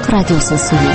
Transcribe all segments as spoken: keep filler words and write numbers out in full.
Азатлык радиосы сөйли.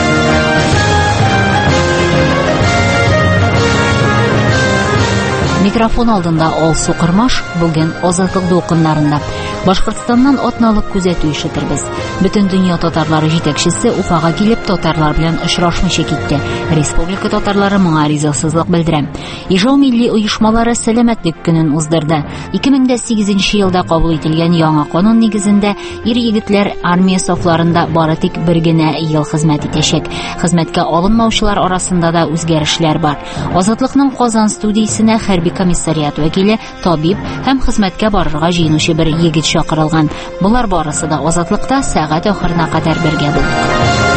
Микрофон алдында Алсу Кырмаш бүген Азатлык докумнарында Башкортстаннан атналык күзәтү ишеттербез. Бөтен дөнья татарлары җитәкчесе Уфага килеп татарлар белән очрашмыйча китте. Республика татарлары моңа ризасызлык белдерә. Ижау милли оешмалары сәламәтлек көнен уздырды. ике мең сигезенче елда кабул ителгән яңа канун нигезендә ир-егетләр армия сафларында бары тик бер генә ел хезмәт итәчәк. Хезмәткә алынмаучылар арасында да үзгәрешләр бар. Азатлыкның Казан студиясенә хәрби комиссариат вәкиле, табиб һәм хезмәткә барырга җыенучы бер егет чакырылган. Булар барысы да Азатлыкта сәгать ахырына кадәр бергә булдык.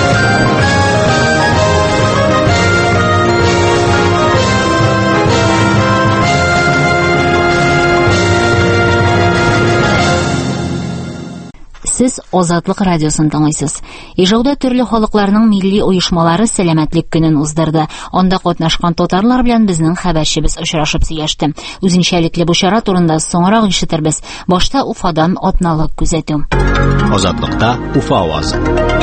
Сез Азатлык радиосын тыңлыйсыз. Ижауда төрле халыкларның милли оешмалары сәламәтлек көнен уздырды. Анда катнашкан татарлар белән безнең хәбәрчебез очрашып сөйләште. Үзенчәлекле бу чара турында соңрак ишетербез. Башта Уфадан атналык күзәтү. Азатлыкта Уфа авазы.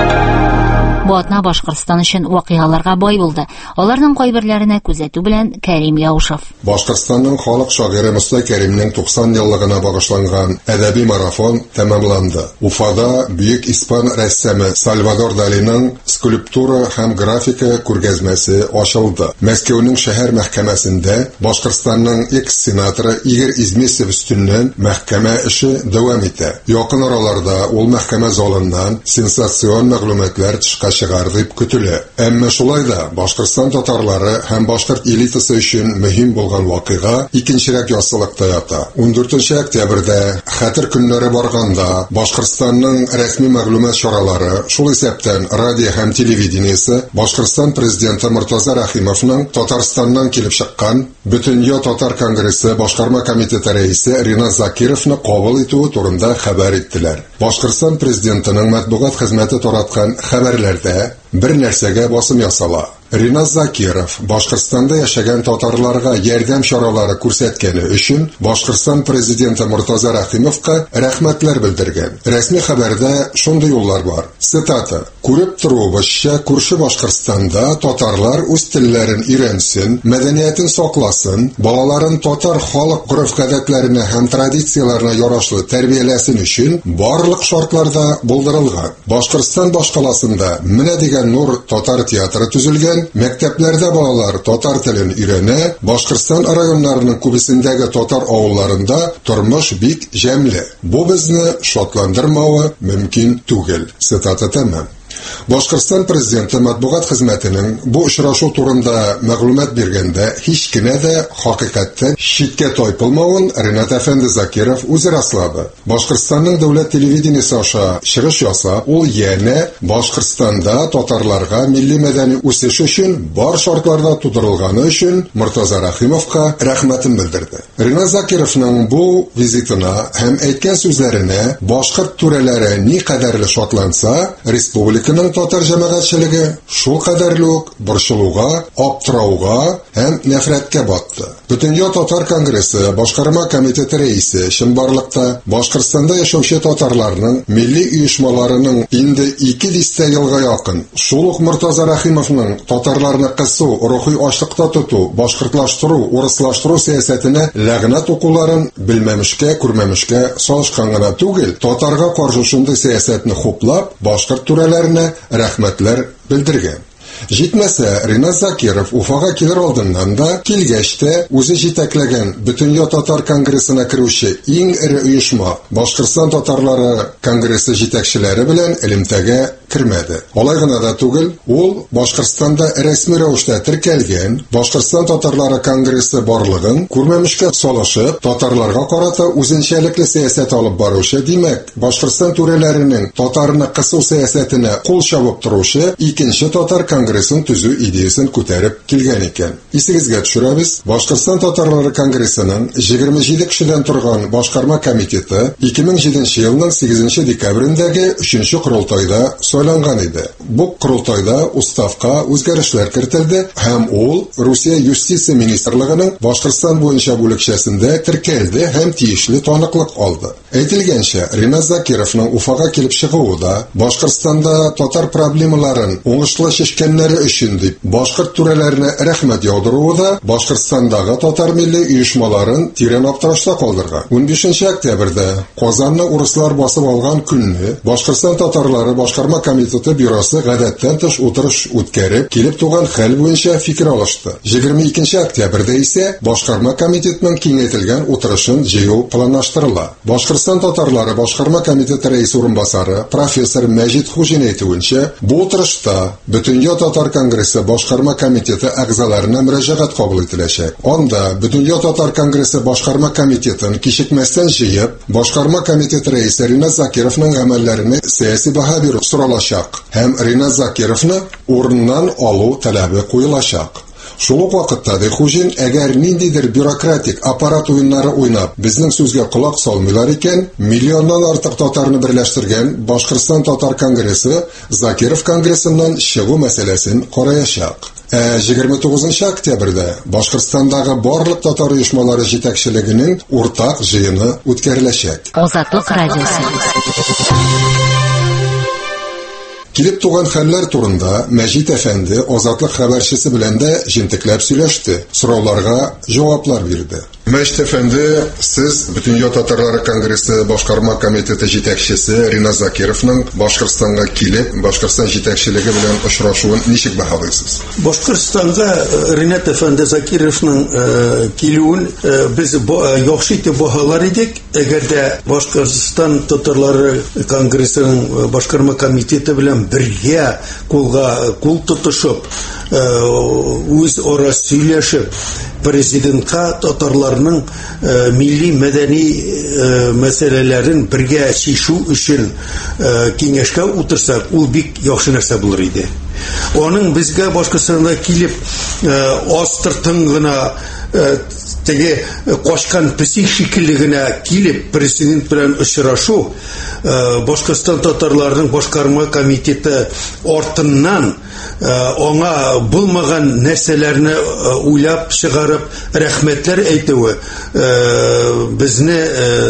Бу атна Башкортстан өчен вакыйгаларга бай булды. Аларның кайберләренә күзәтү белән Кәрим Яушев. Башкортстанның халык шагыйре Муса Кәримнең туксан еллыгына багышланган әдәби марафон тәмамланды. Уфада бөек испан рәссамы Сальвадор Далиның скульптура һәм графика күргәзмәсе ачылды. Мәскәүнең шәһәр мәхкәмәсендә Башкортстанның экс-сенаторы Игорь Измесов өстеннән мәхкәмә эше дәвам итә. Якын араларда ул мәхкәмә залыннан сенсацион мәгълүматлар тышка чыгар дип көтелә. Әмма шулай да Башкортстан татарлары һәм башкорт элитасы өчен мөһим булган вакыйга икенчерәк яссылыкта ята. ундүртенче октябрьдә хәтер көннәре барганда Башкортстанның рәсми мәгълүмат чаралары, шул исәптән радио һәм телевидениесе Башкортстан президенты Муртаза Рахимовның Татарстаннан килеп чыккан Бөтенья татар конгрессы башкарма комитеты рәисе Ринат Закировны кабул итүе турында хәбәр иттеләр. Башкортстан президентының матбугат хезмәте тараткан хәбәрләрдә бер нәрсәгә басым ясала. Ринат Закиров Башкортстанда яшәгән татарларга ярдәм чаралары күрсәткәне өчен Башкортстан президенты Муртаза Рахимовка рәхмәтләр белдергән. Рәсми хәбәрдә шундый юллар бар. Цитата: "Күреп торубызча, күрше Башкортстанда татарлар үз телләрен өйрәнсен, мәдәниятен сакласын, балаларын татар халык гореф-гадәтләренә һәм традицияләренә ярашлы тәрбияләсен өчен барлык шартларда булдырылган. Башкортстан башкаласында менә дигән Нур татар театры төзелгән. Мәктәпләрдә балалар татар телен өйрәнә, Башкортстан районнарының күбесендәге татар авылларында тормыш бик җәмле. Бу безне шатландырмавы мөмкин түгел." Цитата тәмам. Башкортстан президенты матбугат хезмәтенең бу очрашу турында мәгълүмат биргәндә һич кенә дә хакыйкатьтән читкә тайпылмавын Ринат әфәнде Закиров үзе раслады. Башкортстанның дәүләт телевидениесе аша чыгыш ясап, ул янә Башкортстанда татарларга милли мәдәни үсеш өчен бар шартларда тудырылганы өчен Муртаза Рахимовка рәхмәтен белдерде. Ринат Закировның бу визитына һәм әйткән сүзләренә башкорт түрәләре ни кадәрле шатланса, республика Көннең татар җәмәгатьчелеге шул кадәрлек борчылуга, аптырауга һәм нәфрәткә батты. Бөтенья татар конгрессы башкарма комитеты рәисе чынбарлыкта Башкортстанда яшәүче татарларның милли оешмаларының инде ике дистә елга якын шул ук Муртаза Рахимовның татарларны кысу, рухи ачлыкта тоту, башкортлаштыру, урыслаштыру сәясәтенә ләгънәт укуларын белмәмешкә, күрмәмешкә салышкан гына түгел, татарга каршы шундый сәясәтне хуплап, башкорт түрәләренә рәхмәтләр белдергән. Җитмәсә, Ринат Закиров Уфага килер алдыннан да, килгәч тә үзе җитәкләгән Бөтенья татар конгрессына керүче иң эре оешма Башкортстан татарлары конгрессы җитәкчеләре белән элемтәгә кирмәде. Алай гына да түгел, ул Башкортстанда рәсми рәвештә теркәлгән Башкортстан татарлары конгрессы барлыгын күрмәмешкә салышып, татарларга карата үзенчәлекле сәясәт алып баручы, димәк, Башкортстан түрәләренең татарны кысу сәясәтенә кул чабып торучы икенче татар конгрессын төзү идеясын күтәреп килгән икән. Исегезгә төшерәбез, Башкортстан татарлары конгрессының егерме җиде кешедән торган башкарма комитеты ике мең җиденче елның сигезенче декабрендәге өченче корылтайда сайланган иде. Бу корылтайда уставка үзгәрешләр кертелде һәм ул Русия юстиция министрлыгының Башкортстан буенча бүлекчәсендә теркәлде һәм тиешле таныклык алды. Әйтелгәнчә, Ринат Закировның Уфага килеп чыгуы да Башкортстанда татар проблемаларын уңышлы чишкәннәре өчен дип башкорт түрәләренә рәхмәт яудыруы да Башкортстандагы татар милли оешмаларын тирән аптырашта калдырган. унбишенче октябрьдә Казанны урыслар басып алган көнне Башкортстан татарлары башкарма комитеты бюросы гадәттән тыш утырыш үткәреп, килеп туган хәл буенча фикер алышты. егерме икенче октябрьдә исә башкарма комитетының киңәйтелгән утырышын җыю планлаштырыла. Башкортстан татарлары башкарма комитеты рәис урынбасары профессор Мәҗит Хуҗин әйтүенчә, бу утырышта Бөтендөнья татар конгрессы башкарма комитеты әгъзаларына мөрәҗәгать кабул ителәчәк. Анда Бөтендөнья татар конгрессы башкарма комитетын кичекмәстән җыеп, башкарма комитеты рәисе Ринат Закировның гамәлләренә сәяси баһа бирү соралачак һәм Ринат Закировны урыннан алу таләбе куелачак. Шул ук вакытта ди Хуҗин, әгәр ниндидер бюрократик аппарат уеннары уйнап, безнең сүзгә колак салмыйлар икән, миллионнан артык татарны берләштергән Башкортстан татар конгрессы Закиров конгрессыннан чыгу мәсьәләсен караячак. Ә егерме тугызынчы октябрьдә Башкортстандагы барлык татар оешмалары җитәкчелегенең уртак җыены үткәреләчәк. Азатлык радиосы. Килеп туган хәлләр турында Мәҗит әфәнде Азатлык хәбәрчесе белән дә җентекләп сөйләште, сорауларга җаваплар бирде. Мәҗит әфәнде, сез Бөтендөнья татарлары конгрессы башкарма комитеты җитәкчесе Ринат Закировның Башкортстанга килеп, Башкортстан җитәкчелеге белән очрашуын ничек баһалыйсыз? Башкортстанга Ринат әфәнде Закировның килүен без яхшы итеп баһалар идек. Әгәр дә Башкортстан татарлары конгрессының башкарма комитеты белән бергә кулга кул тотышып, үз ара сөйләшеп, президентка татарларның милли мәдәни мәсьәләләрен бергә чишү өчен киңәшкә утырсак, ул бик яхшы нәрсә булыр иде. Аның безгә Башкортстанда килеп астыртын гына теге кашкан песик шикелле генә килеп президент белән очрашу, Башкортстан татарларының башкарма комитеты артыннан аңа булмаган нәрсәләрне уйлап чыгарып рәхмәтләр әйтүе безне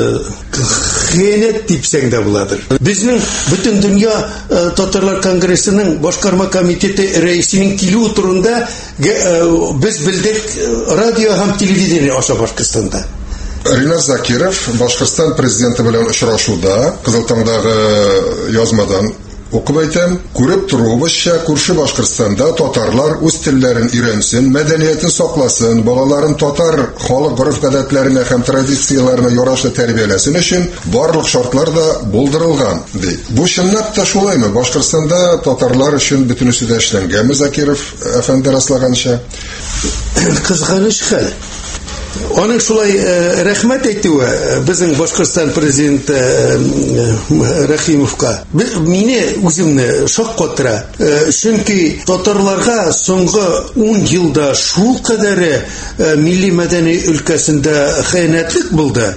хыянәт дипсәң дә буладыр. Безнең Бөтендөнья татарлар конгрессының башкарма комитеты рәисенең килү турында без белдек радио һәм телевидение аша Башкортстанда. Ринат Закиров Башкортстан президенты белән очрашуда Кызылтаңдагы язмадан укып әйтәм, күреп торуыбызча, күрше Башкортстанда татарлар үз телләрен өйрәнсен, мәдәниятен сакласын, балаларын татар халык гореф-гадәтләренә һәм традицияләренә ярашлы тәрбияләсен өчен барлык шартлар да булдырылган, ди. Бу чынлап та шулаймы? Башкортстанда татарлар өчен бөтенесе дә эшләнгәнме, Закиров әфәнде раслаганча? Кызганыч хәл. Аның шулай рәхмәт әйтүе безнең Башкортстан президенты Рәхимовка мине үземне шаккатыра. Чөнки татарларга соңгы ун елда шул кадәре милли мәдәни өлкәсендә хыянәтлек булды.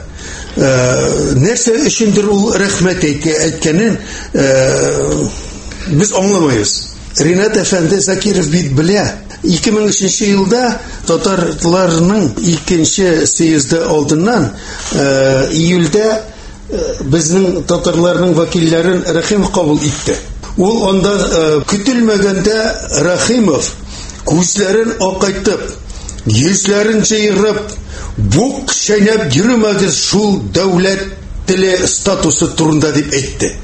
Нәрсә өчендер ул рәхмәт әйткәнен без аңламыйбыз. Ринат әфәнде Закиров бит белә. ике мең өченче елда татарларның икенче съезды алдыннан июльдә безнең татарларның вәкилләрен Рәхимов кабул итте. Ул анда көтелмәгәндә Рәхимов күзләрен акайтып, йөзләрен җыерып, бук шәйнәп йөрмәгез шул дәүләт теле статусы турында дип әйтте.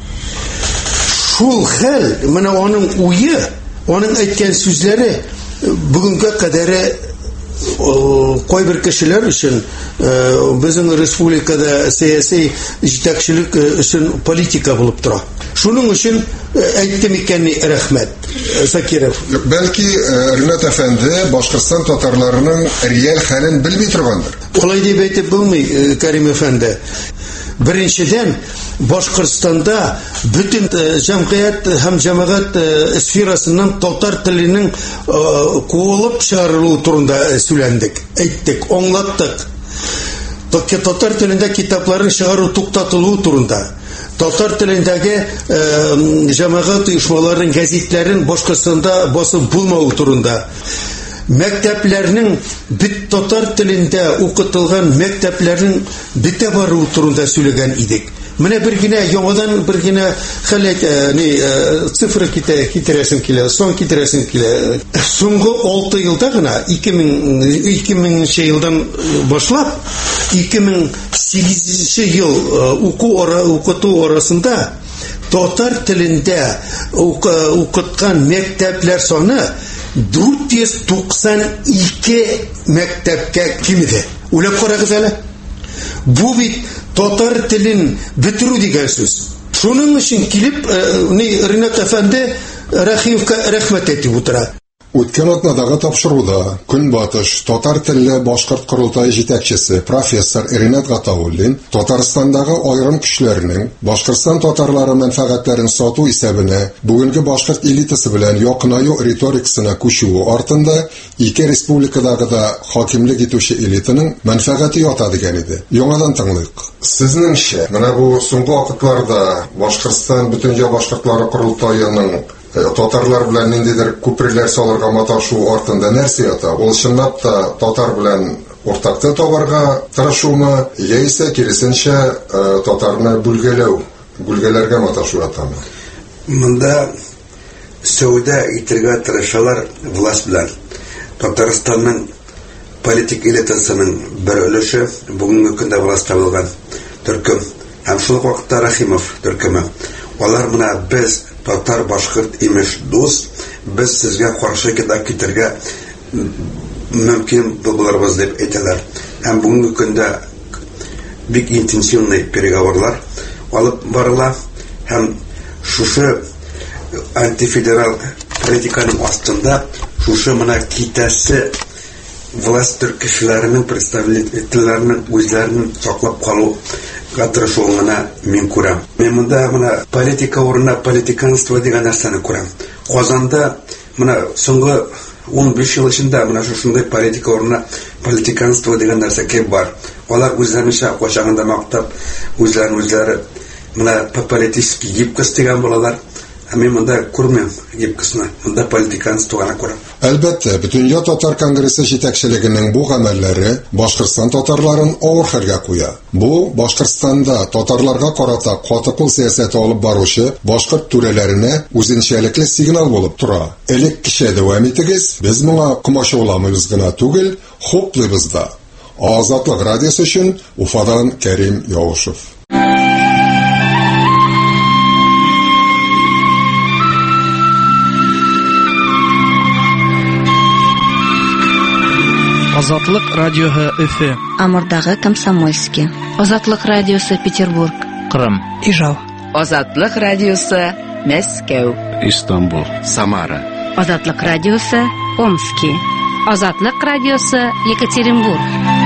Шул хәл, менә аның уе, аның әйткән сүзләре бүгенгә кадәр кайбер кешеләр өчен безнең республикада сәяси җитәкчелек өчен политика булып тора. Шуның өчен әйттем икәнни рәхмәт Закиров. Бәлки Ринат әфәнде Башкортстан татарларының реаль хәлен белми торгандыр. Алай дип әйтеп булмый, Кәрим әфәнде. Беренчедән, Башкортстанда бүтән җәмгыять һәм җәмәгать сферасыннан татар теленең куылып чыгарылуы турында сөйләндек, әйттек, аңлаттык. Татар телендә китапларын чыгару туктатылуы турында, татар телендәге җәмәгать оешмаларының гәзитләрен Башкортстанда басып булмауы турында. мәктәпләрнең бит татар телендә укытылган мәктәпләрнең бите бару турында сөйләгән идек. Менә бер генә яңадан бер генә хәләт ни цифра китерәсем килә, сон китерәсем килә. Соңгы алты елда гына ике меңенче елдан башлап ике мең сигезенче ел уку ара укыту арасында татар телендә укыткан мәктәпләр саны дүрт йөз туксан ике мәктәпкә кимеде. Уйлап карагыз әле. Бу бит татар телен бетерү дигән сүз. Шуның өчен килеп, ни Ринат әфәнде Рәхимовка рәхмәт әйтеп утыра. Үткән атнадагы тапшыруда Көнбатыш татар телле башкорт курултайы җитәкчесе профессор Ринат Гатауллин Татарстандагы аерым көчләрнең Башкортстан татарлары мәнфәгатьләрен сату исәбенә бүгенге башкорт элитасы белән якынаю риторикасына күчүе артында ике республикадагы да хакимлек итүче элитаның мәнфәгате ята дигән иде. Яңадан тыңлыйк. Сезнеңчә, менә бу соңгы вакытларда Башкортстан бөтенҗә башкортлары курултайының татарлар белән ниндидер күперләр салырга маташу артында нәрсә ята? Ул чынлап та татар белән уртак тел табарга тырышуымы, яисә киресенчә татарны бүлгәләү, бүлгәләргә маташу ятамы? Монда сәүдә итәргә тырышалар власть белән. Татарстанның политик элитасының бер өлеше бүгенге көндә власть табылган төркем. Һәм шул вакытта Рәхимов төркеме. Алар менә без татар башкорт имеш дус, без сезгә каршы китәргә мөмкин булырбыз дип әйтәләр. Һәм бүгенге көндә бик интенсивный переговорлар алып барыла. Һәм шушы антифедерал политиканың астында шушы менә китәсе власть кешеләренең представительләренең үзләрен саклап калу катырышуына мин күрәм. Мен монда менә политика урынына политиканство дигән нәрсәне күрәм. Казанда менә соңгы он биш ел эчендә менә шушындай политика урынына политиканство дигән нәрсә кеп бар. Алар үзләренчә качагында мактап, үзләрен үзләре менә политический гибкость дигән булалар. Мен монда күрмәм гибкостьны. Монда политиканствоны күрәм. Әлбәттә, Бөтенҗә татар конгрессы җитәкчелегенең бу гамәлләре Башкортстан татарларын авыр хәлгә куя. Бу Башкортстанда татарларга карата каты кул сәясәте алып баручы башкорт түрәләренә үзенчәлекле сигнал булып тора. Элек кичә дәвам итегез, без моңа комачауламыйбыз гына түгел, хоплыйбыз да. Азатлык радиосы өчен Уфадан Кәрим Явышев. Азатлык радиоһы Өфе. Амурдагы Комсомольский. Азатлык радиосы Петербург. Кырым. Ижау. Азатлык радиосы Мәскәү. Истанбул. Самара. Азатлык радиосы Омский. Азатлык радиосы Екатеринбург.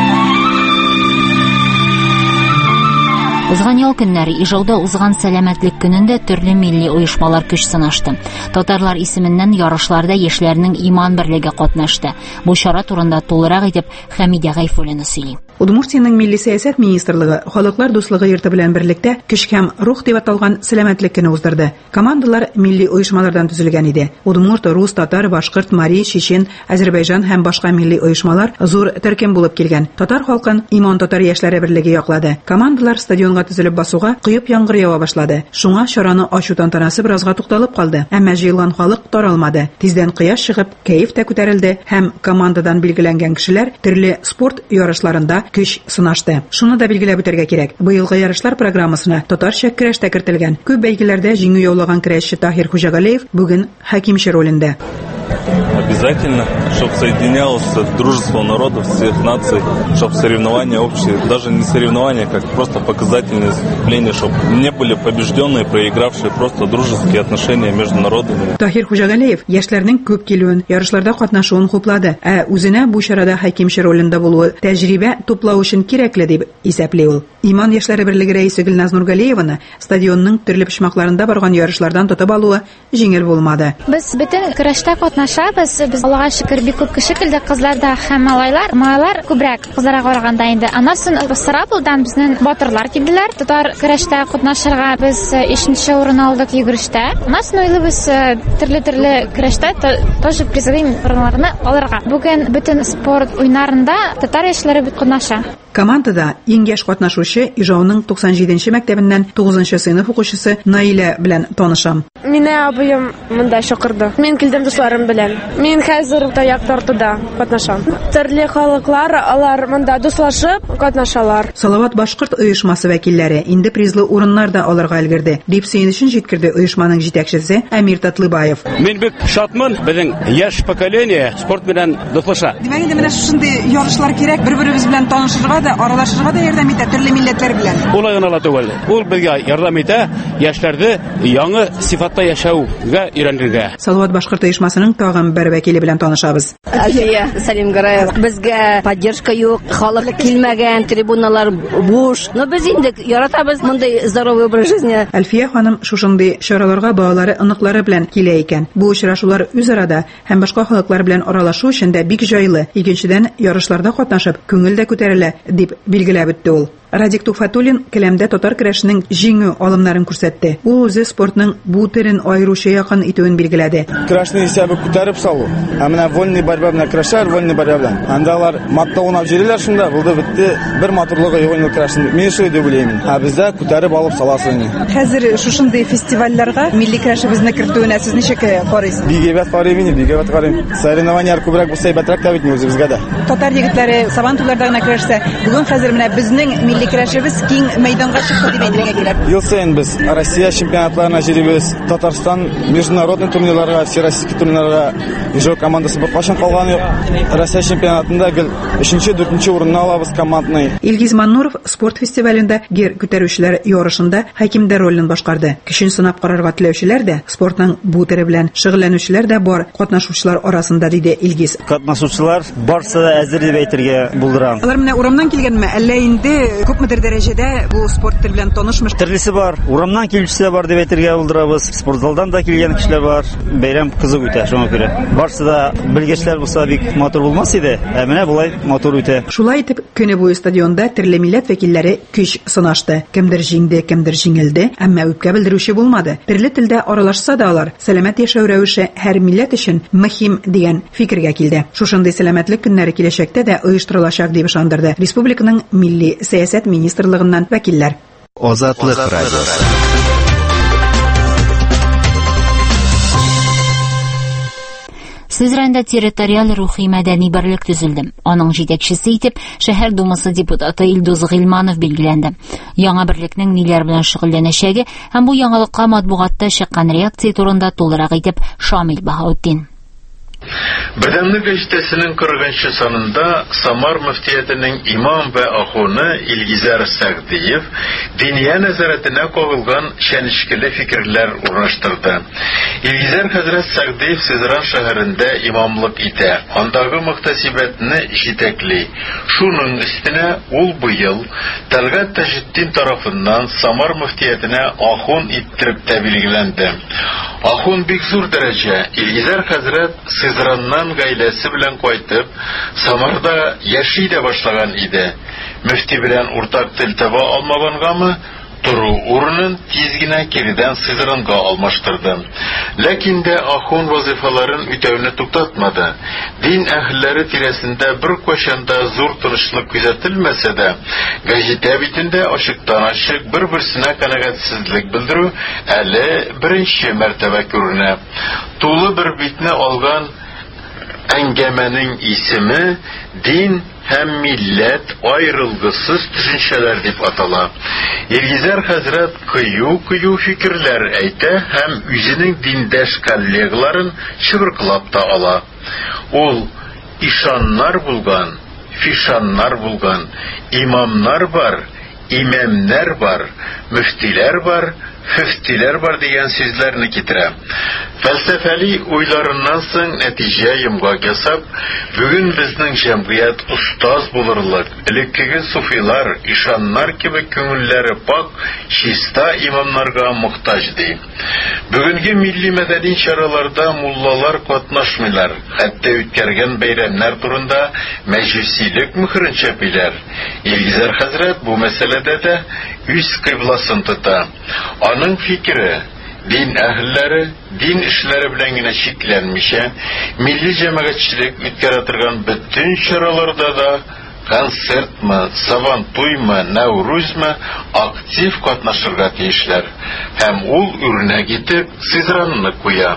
Узган ял көннәре Ижауда узган сәламәтлек көнендә төрле милли оешмалар көч сынашты. Татарлар исеменнән ярышларда яшьләрнең иман берлеге катнашты. Бу чара турында тулырак итеп Хәмидә Гайфуллина сөйли. Удмуртияның милли сәясәт министрлыгы халыклар дуслыгы йорты белән берлектә көч һәм рух дип аталган сәламәтлек көне уздырды. Командалар милли оешмалардан төзелгән иде. Удмурт, рус, татар, башкорт, мари, чечен, Азәрбайҗан һәм башка милли оешмалар зур төркем булып килгән. Татар халкын иман татар яшьләре берлеге яклады. Командалар стадионга төзелеп басуга коеп яңгыр ява башлады. Шуңа чараны ачу тантанасы беразга тукталып калды. Әмма җыелган халык таралмады. Тиздән кояш чыгып, кәеф тә күтәрелде һәм командадан билгеләнгән кешеләр төрле спорт ярышларында көч сынашты. Шуны да билгеләп үтәргә кирәк. Быелгы ярышлар программасына татарча көрәш тә кертелгән. Күп бәйгеләрдә җиңү яулаган көрәшче Таһир Хуҗагалиев бүген хакимче ролендә. Обязательно, чтобы соединялось дружество народов всех наций, чтобы соревнования общие, даже не соревнования, как просто показательные выступления, чтобы не были побежденные, проигравшие, просто дружеские отношения между народами. Таһир Хуҗагалиев яшьләрнең күп килүен, ярышларда катнашуын хуплады, ә үзенә бу чарада хакимче ролендә булуы тәҗрибә туплау өчен кирәкле дип исәпли ул. Иман яшьләре берлеге рәисе Гөлназ Нургалиеваны стадионның төрле почмакларында барган ярышлардан тотып алуы җиңел булмады. Без бөтен көрәштә катнашабыз. Без Аллага шөкер бик күп кеше килде, кызларда һәм малайлар. Малайлар күбрәк кызларга караганда инде. Аннан соң Сарапулдан безнең батырлар килделәр. Татар көрәштә катнашырга без өченче урын алдык йөгерештә. Нас нойлыбыз төрле-төрле көрәштә тоже призовый урыннарны алырга. Бүген бөтен спорт уйнарында татар яшьләре бик катнаша. Командада иң яшь катнашучы Ижауның туксан җиденче мәктәбеннән тугызынчы сыйныф укучысы Наилә белән танышам. Мине абыем монда чакырды. Мин килдем дусларым белән. Мин хәзер таяк тартуда катнашам. Төрле халыклар алар монда дуслашып катнашалар. Салават башкорт оешмасы вәкилләре инде призлы урыннарда алырга өлгерде. Дип сөенечен җиткерде оешманың җитәкчесе Әмир Татлыбаев. Мин бик шатмын, безнең яшь поколение спорт белән дуслаша. Димәк инде менә шундый ярышлар кирәк, бер-беребез белән танышырга да, аралашырга да ярдәм итә төрле милләтләр белән. Ул гына түгел. Ул безгә ярдәм итә яшьләрне яңа сифатта яшәүгә өйрәнергә. Салават башкорт оешмасының тагын бер вәкиле белән танышабыз. Әлфия Салим Гараев. Безгә поддержка юк, халык килмәгән, трибуналар буш. Но без инде яратабыз мондай здоровый образ жизни. Әлфия ханым шушындый чараларга балалары, оныклары белән килә икән. Бу очрашулар үзарада һәм башка халыклар белән аралашу өчен дә бик җайлы. Икенчедән, ярышларда катнашып, күңел дә күтәрелә, дип билгеләп үтте ул. Радик Туфатуллин келәмдә татар көрәшенең җиңү алымнарын күрсәтте. Ул үзе спортның бу төрен аеруча якын итүен билгеләде. Көрәшне исәбе күтәреп салу. Ә менә вольный борьба белән көрәшәр, вольный борьба белән. Андалар матта унап җириләр шунда, булды битте. Бер матурлыгы югын көрәшне. Мин шуй дип уйлыйм. Ә бездә күтәреп алып саласың. Хәзер шушындый фестивальләргә милли көрәшебезне кертүенә сез ничек карыйсыз? Бик әйбәт карыйм инде, бик әйбәт карыйм. Соревнованиялар күбрәк булса әйбәтрәк тә бит үзебезгә дә. Татар егетләре Сабантуйларда гына көрәшсә, бүген хәзер менә безнең милли көрәшебез киң мәйданга чыкты дип әйтергә кирәк. Ел саен без Россия чемпионатларына җирибез, Татарстан международный турнирларга, всероссийский турнирларга Ижау командасы бер кашын калган юк. Россия чемпионатында гел өченче, дүртенче урынны алабыз командный. Илгиз Маннуров спорт фестивалендә гер күтәрүчеләр ярышында хакимдә ролен башкарды. Көчен сынап карарга теләүчеләр дә, спортның бу төре белән шөгыльләнүчеләр дә бар катнашучылар арасында, диде Илгиз. Катнашучылар барсы да әзер дип әйтергә булдырам. Алар менә урамнан килгәнме, әллә инде күпмедер дәрәҗәдә бу спорт төре белән танышмыш? Төрлесе бар. Урамнан килүчеләр бар дип әйтергә булдырабыз. Спортзалдан да килгән кешеләр бар. Бәйрәм кызык үтә шуңа күрә. Барсы да белгечләр булса бик матур булмас иде. Ә менә булай матур үтә. Шулай итеп, көне буе стадионда төрле милләт вәкилләре көч сынашты. Кемдер җиңде, кемдер җиңелде, әмма үпкә белдерүче булмады. Төрле телдә аралашса да алар, сәламәт яшәү рәвеше һәр милләт өчен мөһим дигән фикергә килде. Шушындый сәламәтлек көннәре киләчәктә дә оештырылачак дип ышандырды республиканың милли сәясәт министрлыгыннан вәкилләр. Азатлык радиосы. Сызранда территориаль рухи мәдәни берлек төзелде. Аның җитәкчесе итеп шәһәр думасы депутаты Илдус Гыйльманов билгеләнде. Яңа берлекнең ниләр белән шөгыльләнәчәге һәм бу яңалыкка матбугатта чыккан реакция турында тулырак итеп Шамил Баһаутдин. Бердәмлек гәҗитәсенең кырыгынчы санында Самар мөфтиятының имам вә ахуны Илгизәр Сәгъдиев диния нәзарәтенә кагылган чәнечкеле фикерләр урнаштырды. Илгизәр хәзрәт Сәгъдиев Сызран шәһәрендә имамлык итә. Андагы мөхтәсибәтне җитәкли. Шуның өстенә ул быел Тәлгат Таҗетдин тарафыннан Самар мөфтиятенә ахун иттереп тә билгеләнде. Ахун бик зур дәрәҗә. Илгизәр хәзрәт Сызраннан гаиләсе белән кайтып, Самарда яши дә башлаган иде. Мөфти белән уртак тел таба алмагангамы, туру урынын тиз генә киридән Сызранга алмаштырды. Ләкин дә ахун вазифаларын үтәүне туктатмады. Дин әһелләре тирәсендә бер кашанда зур тынычлык күзәтелмәсә дә, гәҗитә битендә ачыктан-ачык бер-берсенә канәгатьсезлек белдерү әле беренче мәртәбә күренә. Тулы бер битне алган әңгәмәнең исеме дин һәм милләт аерылгысыз төшенчәләр дип атала. Илгизәр хәзрәт кыю-кыю фикерләр әйтә һәм үзенең диндәш коллегаларын чыбыркылап та ала. Ул ишаннар булган, фишаннар булган, имамнар бар, имамнар бар, мөфтиләр бар, фөфтиләр бар дигән сүзләрне китерә. Фәлсәфәли уйларыннан соң нәтиҗә йомгак ясап, бүген безнең җәмгыять устаз булырлык, элеккеге суфилар, ишаннар кебек күңелләре пак, чиста имамнарга мохтаҗ ди. Бүгенге милли мәдәни чараларда муллалар катнашмыйлар, хәтта үткәргән бәйрәмнәр турында мәҗүсилек мөхрен чәпиләр. Илгизәр хәзрәт бу мәсьәләдә дә үз кыйбласын тота. Аның фикере din әһелләре din эшләре белән генә чикләнмичә, милли җәмәгатьчелек үткәрә торган бөтен чараларда да концертмы, сабантуймы, Нәүрүзмы актив катнашырга тиешләр. Һәм ул үрнәк итеп Сызранны куя.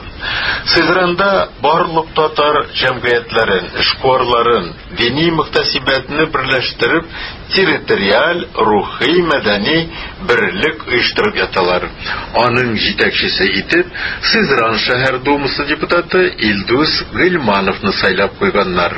Сызранда барлык татар җәмгыятьләрен, эшкуарларын, дини мөхтәсибәтне берләштереп, территориаль, рухи, мәдәни берлек оештырып яталар. Аның җитәкчесе итеп Сызран шәһәр думасы депутаты Илдус Гыйльмановны сайлап куйганнар.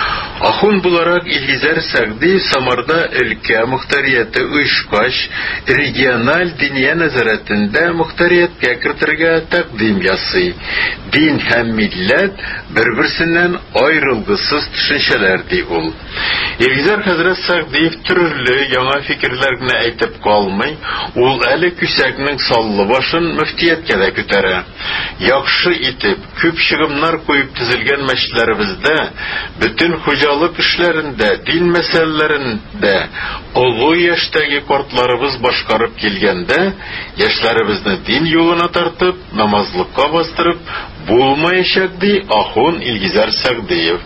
Ахун буларак Илгизәр Сәгъди Самарда өлкә мөхтәрияте оешкач, региональ диния нәзарәтендә мөхтәрияткә кертергә тәкъдим ясый. Дин һәм милләт бер-берсеннән аерылгысыз төшенчәләр ди ул. Илгизәр хәзрәт Сәгъдиев төрле яңа фикерләр генә әйтеп калмый, ул әле күсәкнең саллы башын мөфтияткә дә күтәрә. Яхшы итеп, күп чыгымнар куеп төзелгән мәчетләребездә, бөтен хуҗалык эшләрендә, дин мәсьәләләрендә олы яшьтәге картларыбыз башкарып килгәндә, яшьләребезне дин юлына тартып, намазлыкка бастырып булмаячак ди Ахун Илгизәр Сәгъдиев.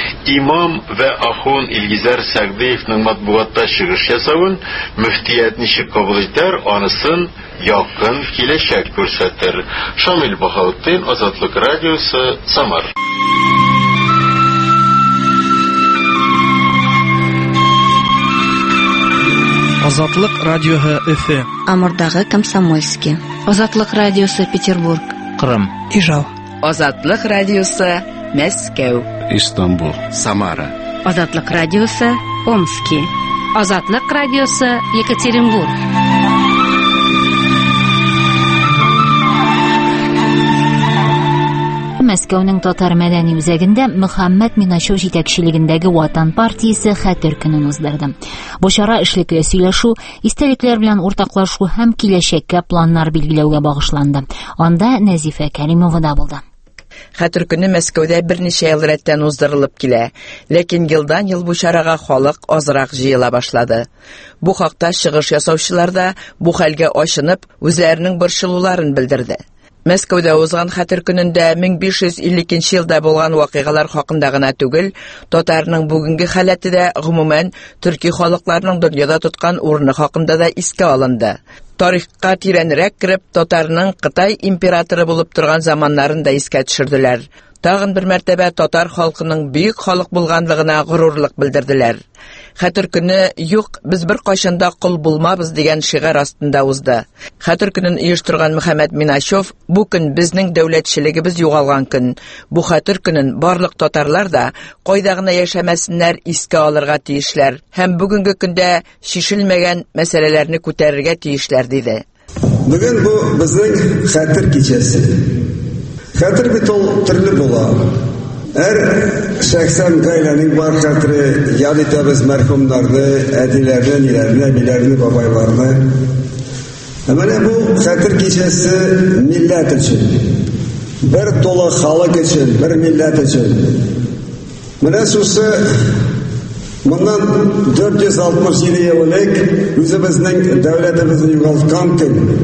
Имам вә Ахун Илгизәр Сәгъдиевның матбугатта чыгыш ясавын мөфтият ничек кабул итәр, анысын якын киләчәк күрсәтер. Шамил Баһаутдин, Азатлык радиосы, Самар. Азатлык радиоһы Өфе. Амурдагы Комсомольский. Азатлык радиосы Петербург. Кырым. Ижау. Азатлык радиосы Мәскәү. Истанбул. Самара. Азатлык радиосы Омский. Азатлык радиосы Екатеринбург. Мәскәүнең татар мәдәни үзәгендә Мөхәммәд Минашев җитәкчелегендәге Ватан партиясе хәтер көнен уздырды. Бу чара эшлекле сөйләшү, истәлекләр белән уртаклашу һәм киләчәккә планнар билгеләүгә багышланды. Анда Нәзифә Кәримова да булды. Хәтер көне Мәскәүдә берничә ел рәттән уздырылып килә, ләкин елдан ел бу чарага халык азрак җыела башлады. Бу хакта чыгыш ясаучылар да бу хәлгә ачынып, үзләренең борчылуларын белдерде. Мәскәүдә узган хәтер көнендә мең биш йөз илле икенче елда булган вакыйгалар хакында гына түгел, татарның бүгенге халәте дә гомумән төрки халыкларының дөньяда тоткан урыны хакында да искә алынды. Тарихка тирәнрәк кирип, татарның Кытай императоры булып торган заманнарын да искә төшерделәр. Тагын бер мәртәбә татар халкының бөек халык булганлыгына горурлык белдерделәр. Хәтер көне юк, без бер кайчанда кул булмабыз дигән шигар астында узды. Хәтер көнен оештырган Мөхәммәд Минашев, бу көн безнең дәүләтчелегебез югалган көн. Бу хәтер көнен барлык татарлар да кайда гына яшәмәсеннәр искә алырга тиешләр һәм бүгенге көндә шишелмәгән мәсьәләләрне күтәрергә тиешләр диде. Бүген бу безнең хәтер кичәсе. Хәтер бит ул төрле була. Әр шәхсән гаиләнең бар хәтере, яд итәбез мәрхүмнәрне, әдиләрне, ниләрне, биләрне, бабайларны. Менә бу хәтер кичәсе милләт өчен. Бер тулы халык өчен, бер милләт өчен. Менә шусы моннан дүрт йөз алтмыш җиде ел элек үзебезнең дәүләтебезне югалткан көн.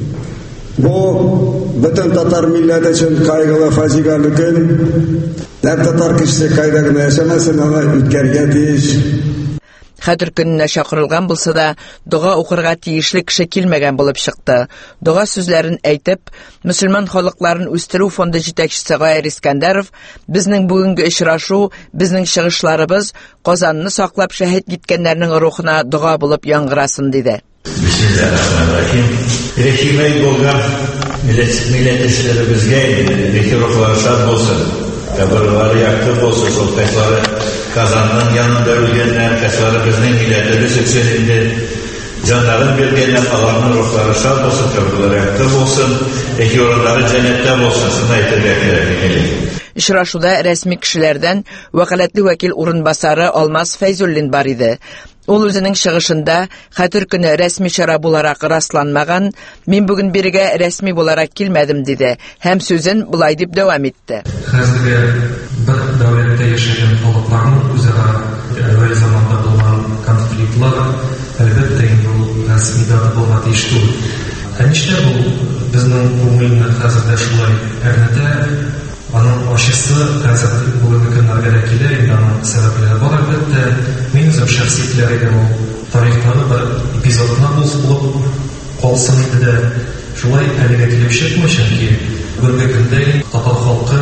Бу бөтен татар милләте өчен кайгылы фаҗигалы көн. Дәр татар кешесе кайда гына яшәмәсен, аны үткәргә тиеш. Хәтер көненә чакырылган булса да, дуга укырга тиешле кеше килмәгән булып чыкты. Дуга сүзләрен әйтеп, мөселман халыкларын үстерү фонды җитәкчесе Гайр Искәндәров, безнең бүгенге очрашу, безнең чыгышларыбыз Казанны саклап шәһид киткәннәрнең рухына дуга булып яңгырасын диде. Бисмиллаһир-рахманир-рахим. Рәхимәй булган милләттәшләребезгә рухлары шат булсын. Кабырлары якты булсын, сол кайсылары Казанның янында үлгәннәр, кайсылары безнең милләтебез өчен инде Canların bergen atalarının ruhları şad olsun, kabirleri yaktır olsun, ekiyorları cennette olsun, sına etirge gerek. Işraşuda resmi kişilerden vakaletli vekil urunbasarı Almaz Feyzullin var idi. Ol özünün шығышында Xatır günü resmi şarab olarak rastlanmagan, min bugün birige resmi olarak kilmedim dedi. Hem sözün bulay dip devam etti. Hazırda bir devlette yaşayan halkların üzere evvel zamanda bulunan konfliktler elbette bu resmi devlet olmadı işte. Enişte bu bizning ko'ngilni hazırda şulay ernete, onun aşısı hazırda bugünkü günlerge kile, onun sebepleri var elbette. Men o'zim shaxsiyatlarga bu tarixdagi bir epizodni bo'lib qolsin dedi. Shulay haliga kelib chiqmashinki, bugungi kunda Totar xalqi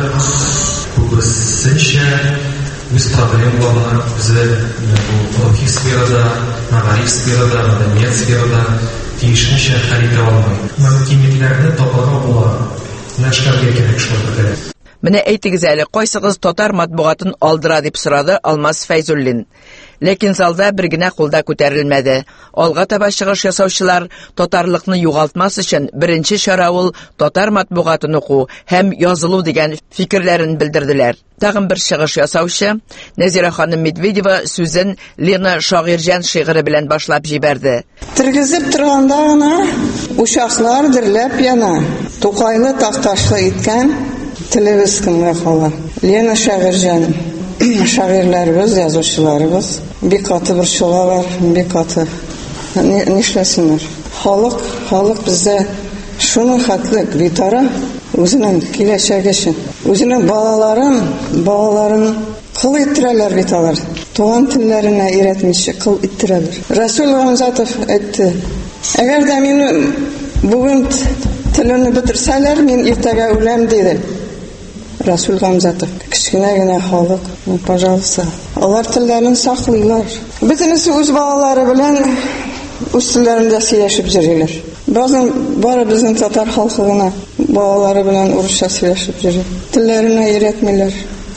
ko'pincha o'z problemalarini bizi bu ruhiy sferada, ma'naviy sferada, madaniyat sferada tiyishlicha hal eta olmaydi. Mumkinliklarni toparga bo'ladi. Nashkarga kerak shular. Менә әйтегез әле, кайсыгыз татар матбугатын алдыра дип сорады Алмаз Фәйзуллин. Ләкин залда бер генә кулда күтәрелмәде. Алга таба чыгыш ясаучылар татарлыкны югалтмас өчен беренче чара ул татар матбугатын уку һәм язылу дигән фикерләрен белдерделәр. Тагын бер чыгыш ясаучы Нәзира ханым Медведева сүзен Лена Шагирҗан шигыре белән башлап җибәрде. Тиргизеп торганда гына ушаклар дөрләп яна. Тукайлы такташлы иткән Телевиз кемгә кала. Лена Шагирҗан. Шагыйрьләребез, язучыларыбыз бик каты борчылалар, бик каты. Нишләсеннәр? Халык, халык бездә шуның хәтлек битара үзенең киләчәге өчен, үзенең балаларын, балаларын кыл иттерәләр бит алар. Туган телләренә өйрәтмичә кыл иттерәләр. Расул Гамзатов әйтте: "Әгәр дә мине бүген телемне бетерсәләр, мин иртәгә үләм" диде. Расул Гамзатов. Кичкенә генә халык, пожалуйста, алар телләрен саклыйлар. Бөтенесе үз балалары белән үз телләрендә сөйләшеп йөриләр. Бәзен бары безнең татар халкы гына балалары белән урысча сөйләшеп йөри. Телләренә өйрәтмиләр.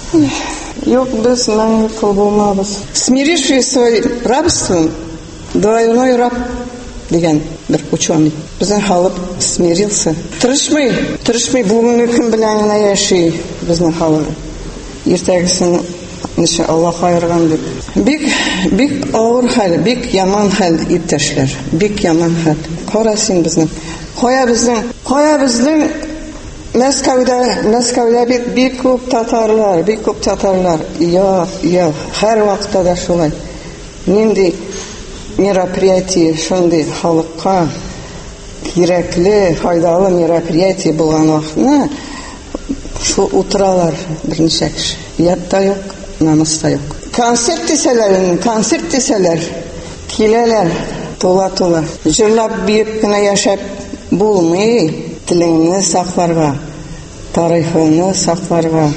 Юк, без мәңге кул булмабыз. Смиривший свой рабством, двойной раб дигән бер ученый. Безнең халык смирился. Тырышмый, тырышмый бүгенге көн белән генә яши безнең халык. Иртәгесен ничә Аллаһ хайырган дип. Бик, бик авыр хәл, бик яман хәл иптәшләр. Бик яман хәл. Кара син безнең. Кая безнең, кая безнең Мәскәүдә, Мәскәүдә бит бик күп татарлар, бик күп татарлар. Я, я, һәр вакытта да шулай. Нинди мероприятие, шундый халыкка кирәкле, файдалы мероприятие булган вакытны шул утыралар берничә кеше. Ятта юк, намыста юк. Концерт дисәләр, концерт дисәләр, киләләр тула-тула. Җырлап биеп кенә яшәп булмый, телеңне сакларга, тарихыңны сакларга,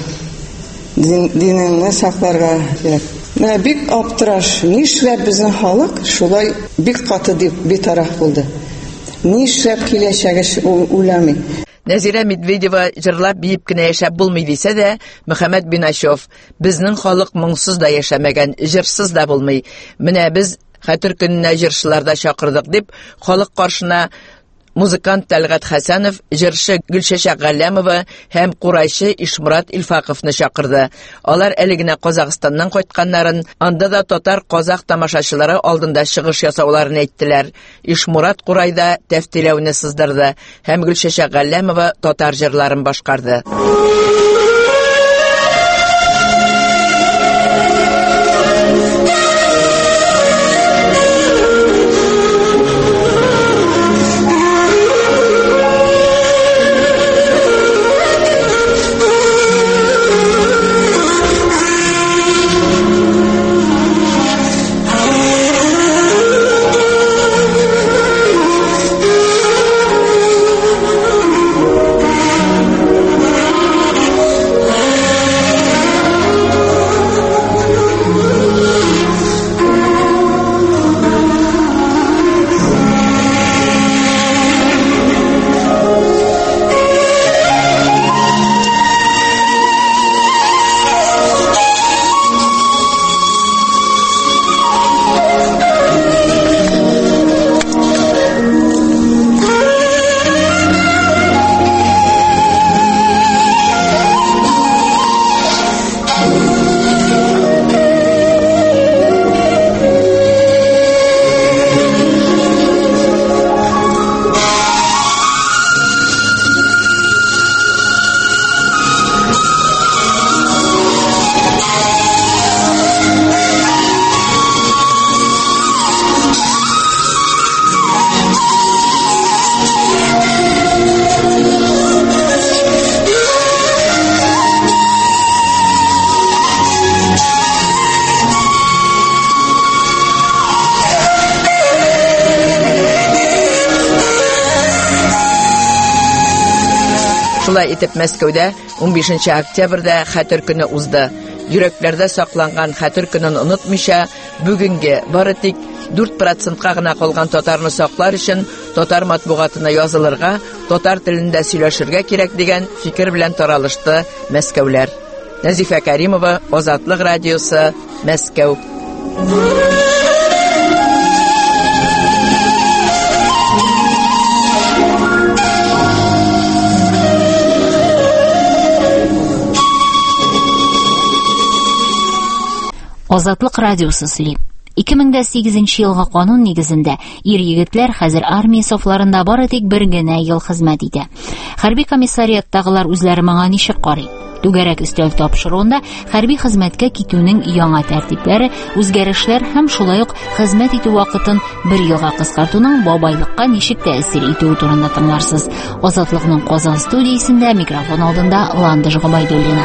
динеңне сакларга кирәк. Менә бик аптыраш, нишләп безнең халык шулай бик каты дип битараф булды. Нишләп киләчәге уйламый. Нәзира Медведева җырлап биеп кенә яшәп булмый дисә дә, Мөхәммәд Бинашев безнең халык моңсыз да яшәмәгән, җырсыз да булмый. Менә без Хәтер көненә җырчыларда чакырдык дип, халык каршына музыкант Тәлгать Хәсәнов, җырчы Гөлшәшә Галләмова һәм курайчы Ишмурат Илфаковны чакырды. Алар әле генә Казакъстаннан кайтканнарын, анда да татар казак тамашачылары алдында чыгыш ясауларын әйттеләр. Ишмурат курайда тәфтиләүне сыздырды һәм Гөлшәшә Галләмова татар җырларын башкарды. Шулай итеп Мәскәүдә унбишенче октябрьдә Хәтер көне узды. Йөрәкләрдә сакланган Хәтер көнен онытмыйча, бүгенге бары тик дүрт процентка гына калган татарны саклар өчен татар матбугатына язылырга, татар телендә сөйләшергә кирәк дигән фикер белән таралышты Мәскәүләр. Назифа Кәримова, Азатлык радиосы, Мәскәү. Азатлык радиосы сөйли. ике мең сигезенче елга канун нигезендә ир-егетләр хәзер армия сафларында бары тик бер генә ел хезмәт итә. Хәрби комиссариаттагылар үзләре моңа ничек карый? Түгәрәк өстәл тапшыруында хәрби хезмәткә китүнең яңа тәртипләре, үзгәрешләр һәм шулай ук хезмәт итү вакытын бер елга кыскартуның бабайлыкка ничек тәэсир итүе турында тыңларсыз. Азатлыкның Казан студиясендә микрофон алдында Ландыш Габайдуллина.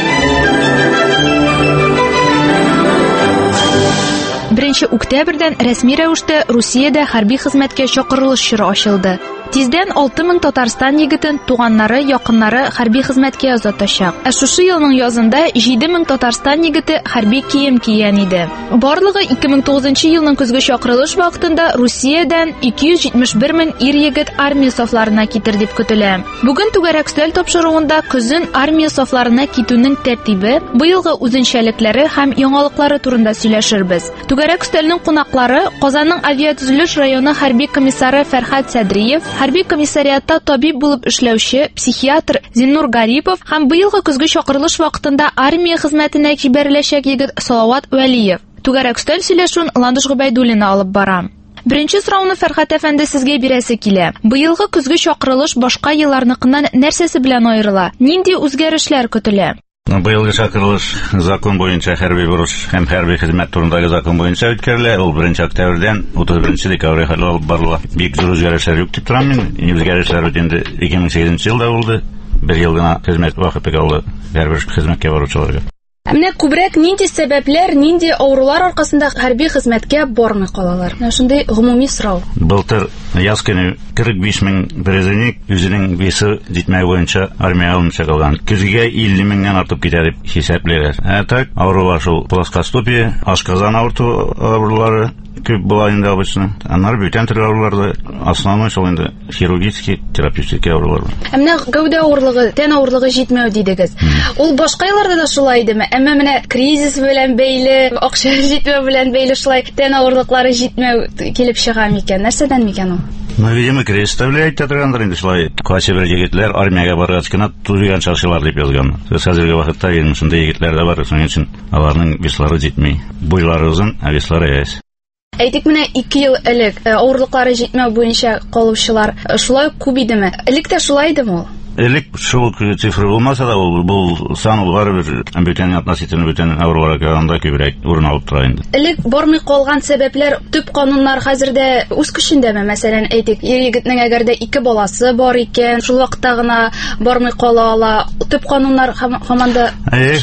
Беренче октябрьдән рәсми рәвештә Русиядә хәрби хезмәткә чакырылыш чоры ачылды. Тиздән алты мең Татарстан егетен туганнары, якыннары хәрби хезмәткә озатачак. Ә шушы елның язында җиде мең Татарстан егете хәрби кием кигән иде. Барлыгы ике мең тугызынчы елның көзге чакырылыш вакытында Русиядән ике йөз җитмеш бер мең ир-егет армия сафларына китер дип көтелә. Бүген түгәрәк өстәл тапшыруында көзен армия сафларына китүнең тәртибе, быелгы үзенчәлекләре һәм яңалыклары турында сөйләшербез. Түгәрәк өстәлнең кунаклары Казанның авиатөзелеш районы хәрби комиссары Фәрхәт Сәдриев, хәрби комиссариатта табиб булып эшләүче психиатр Зиннур Гарипов һәм быелгы көзге чакырылыш вакытында армия хезмәтенә җибәреләчәк егет Салават Вәлиев. Түгәрәк өстәл сөйләшүен Ландыш Габайдуллина алып бара. Беренче сорауны Фәрхәт әфәнде сезгә бирәсе килә. Быелгы көзге чакырылыш башка елларныкыннан нәрсәсе белән аерыла? Нинди үзгәрешләр көтелә? Быелгы чакырылыш закон буенча хәрби бурыч һәм хәрби хезмәт турындагы закон буенча үткәрелә. Ул беренче октябрьдән утыз беренче декабрьгә кадәр алып барыла. Бик зур үзгәрешләр юк дип торам мин. Үзгәрешләр инде ике мең сигезенче елда булды. Бер ел гына хезмәт вакыты калды һәрбер хезмәткә баручыларга. Менә күбрәк нинди сәбәпләр, нинди авырулар аркасында хәрби хезмәткә бармый калалар? Менә шундый гомуми сорау. Былтыр яз көне кырык биш мең призывник үзенең весы җитмәү буенча армия алынча калган. Көзгә илле меңнән артып китә дип хисаплыйлар. Ә так авырулар шул плоскостопия, ашказан авырту авырулары күп була инде обычно. Аннары бүтән төрле авыруларда основной шул инде хирургический, терапевтик авырулар. Менә гәүдә авырлыгы, тән авырлыгы җитмәү дидегез. Ул башка елларда да шулай идеме? Әмма менә кризис белән бәйле, акча җитмәү белән бәйле шулай тән авырлыклары җитмәү килеп чыга микән? Нәрсәдән микән ул? Ну, видимо, кризис влияет торгандыр инде шулай. Кайсы бер егетләр армиягә баргач кына тузган чаршылар дип язган. Хәзерге вакытта инде шундый егетләр дә бар, шуның өчен аларның веслары җитми. Буйлары узын, ә веслары яс. Әйтик, менә ике ел элек авырлыклары җитмәү буенча калучылар шулай күп идеме? Элек тә шулай идеме ул? Элек шул цифра булмаса да, ул бу сан ул барыбер бүтән относительно бүтән авыруларга караганда күбрәк урын алып тора инде. Элек бармый калган сәбәпләр, төп кануннар хәзердә үз көчендәме? Мәсәлән, әйтик, ир-егетнең әгәрдә ике баласы бар икән, шул вакытта гына бармый кала ала. Төп кануннар һаман да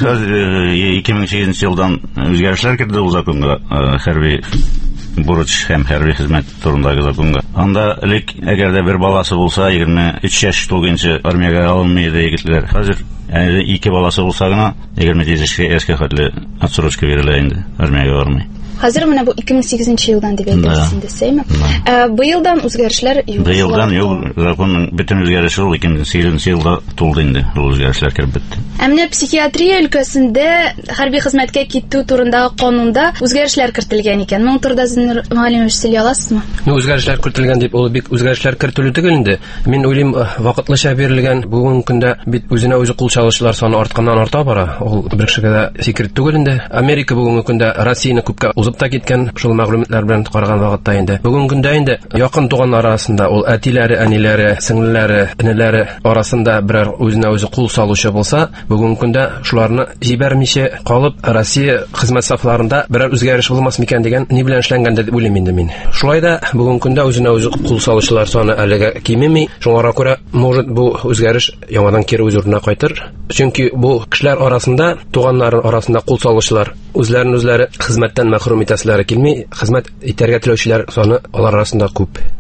ике мең сигезенче елдан үзгәрешләр кирде ул законга, хәрби бурыч һәм хәрби хезмәт турындагы законга. Анда элек әгәр дә бер баласы булса, егерме өч яшь тулгынча армиягә алынмый иде егетләр. Хәзер ике баласы булса гына егерме җиде яшькә хәтле отсрочка бирелә инде, армиягә бармый. Хәзер менә бу ике мең сигезенче елдан дип әйтәсез инде, сәйме? Быелдан үзгәрешләр юк. Быелдан юк, законның бөтен үзгәреше ул ике мең сигезенче елда тулды инде, ул үзгәрешләр киреп бетте. Ә менә психиатрия өлкәсендә хәрби хезмәткә китү турындагы канунда үзгәрешләр кертелгән икән. Моның турында Зиннур Галимов сөйли аласызмы? Ну, үзгәрешләр кертелгән дип, ул бик үзгәрешләр кертелү түгел инде. Мин уйлыйм, вакытлыча бирелгән бүгенге көндә бит үзенә үзе кул чалучылар саны артканнан арта бара. Ул бер кешегә дә секрет түгел инде. Америка бүгенге көндә Россияны күпкә узып та киткән. Шул мәгълүматлар белән караган вакытта инде. Бүгенге көндә инде якын туганнар арасында, ул әтиләре, әниләре, сеңлеләре, энеләре арасында берәр үзенә үзе кул салучы булса, бүгенге көндә шуларны җибәрмичә калып, Россия хезмәт сафларында берәр үзгәреш булмас микән дигән ни белән эшләнгән дип уйлыйм инде мин. Шулай да бүгенге көндә үзенә үзе кул салучылар саны әлегә кимеми. Шуңа күрә, может, бу үзгәреш яңадан кире үз урынына кайтыр. Чөнки бу кешеләр арасында, туганнар арасында кул салучылар үзләрен үзләре хезмәттән мәхрүм итәселәре килми, хезмәт итәргә теләүчеләр саны алар арасында күп.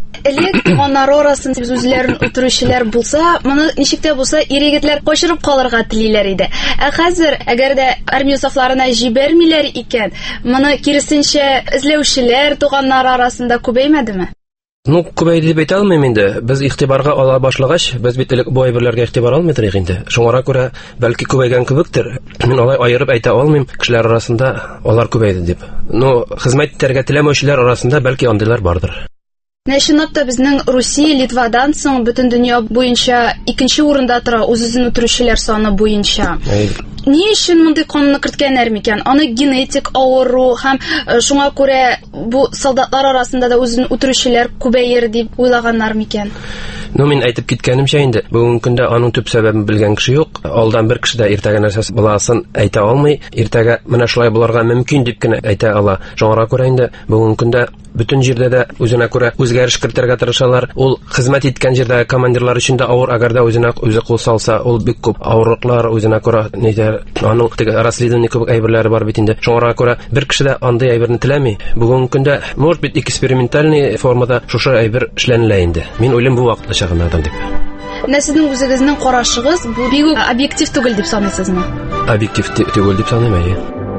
Элек туганнары арасында үзләрен үтерүчеләр булса, моны ничек тә булса ир-егетләр качырып калырга телиләр иде. Ә хәзер, әгәр дә армия сафларына җибәрмиләр икән, моны киресенчә эзләүчеләр туганнары арасында күбәймәдеме? Ну, күбәйде дип әйтә алмыйм инде. Без игътибарга ала башлагач, без бит элек бу әйберләргә игътибар алмыйдык инде. Шуңара күрә бәлки күбәйгән кебектер. Мин алай аерып әйтә алмыйм, кешеләр арасында алар күбәйде дип. Ну, хезмәт итәргә теләмәүчеләр арасында бәлки андыйлар бардыр. Чынлап та безнең Русия, Литвадан соң бөтен дөнья буенча икенче урында тора үз-үзен үтерүчеләр саны буенча. Ни өчен мондай канунны керткәннәр микән? Аны генетик авыру һәм шуңа күрә бу солдатлар арасында да үзен үтерүчеләр күбәер дип уйлаганнар микән? Ну, мин әйтеп киткәнемчә инде, бүгенге көндә аның төп сәбәбен белгән кеше юк. Алдан бер кеше дә иртәгә нәрсәсе буласын әйтә алмый. Иртәгә менә шулай булырга мөмкин дип кенә әйтә ала. Шуңа күрә инде бүгенге көндә бөтен җирдә дә үзенә күрә үзгәреш кертергә тырышалар. Ул хезмәт иткән җирдә командирлар өчен дә авыр, әгәр дә үзенә үзе кул салса, ул бик күп авырлыклар үзенә күрә нидә, аның теге расследование күп әйберләре бар бит инде. Шуңа күрә бер кеше дә андый әйберне теләми. Бүгенге көндә может быть экспериментальный формада шушы әйбер эшләнелә инде. Мин уйлыйм бу вакытта чагынадан дип. Менә сезнең үзегезнең карашыгыз бу бик объектив түгел дип саныйсызмы? Объектив түгел дип саныйм, әйе.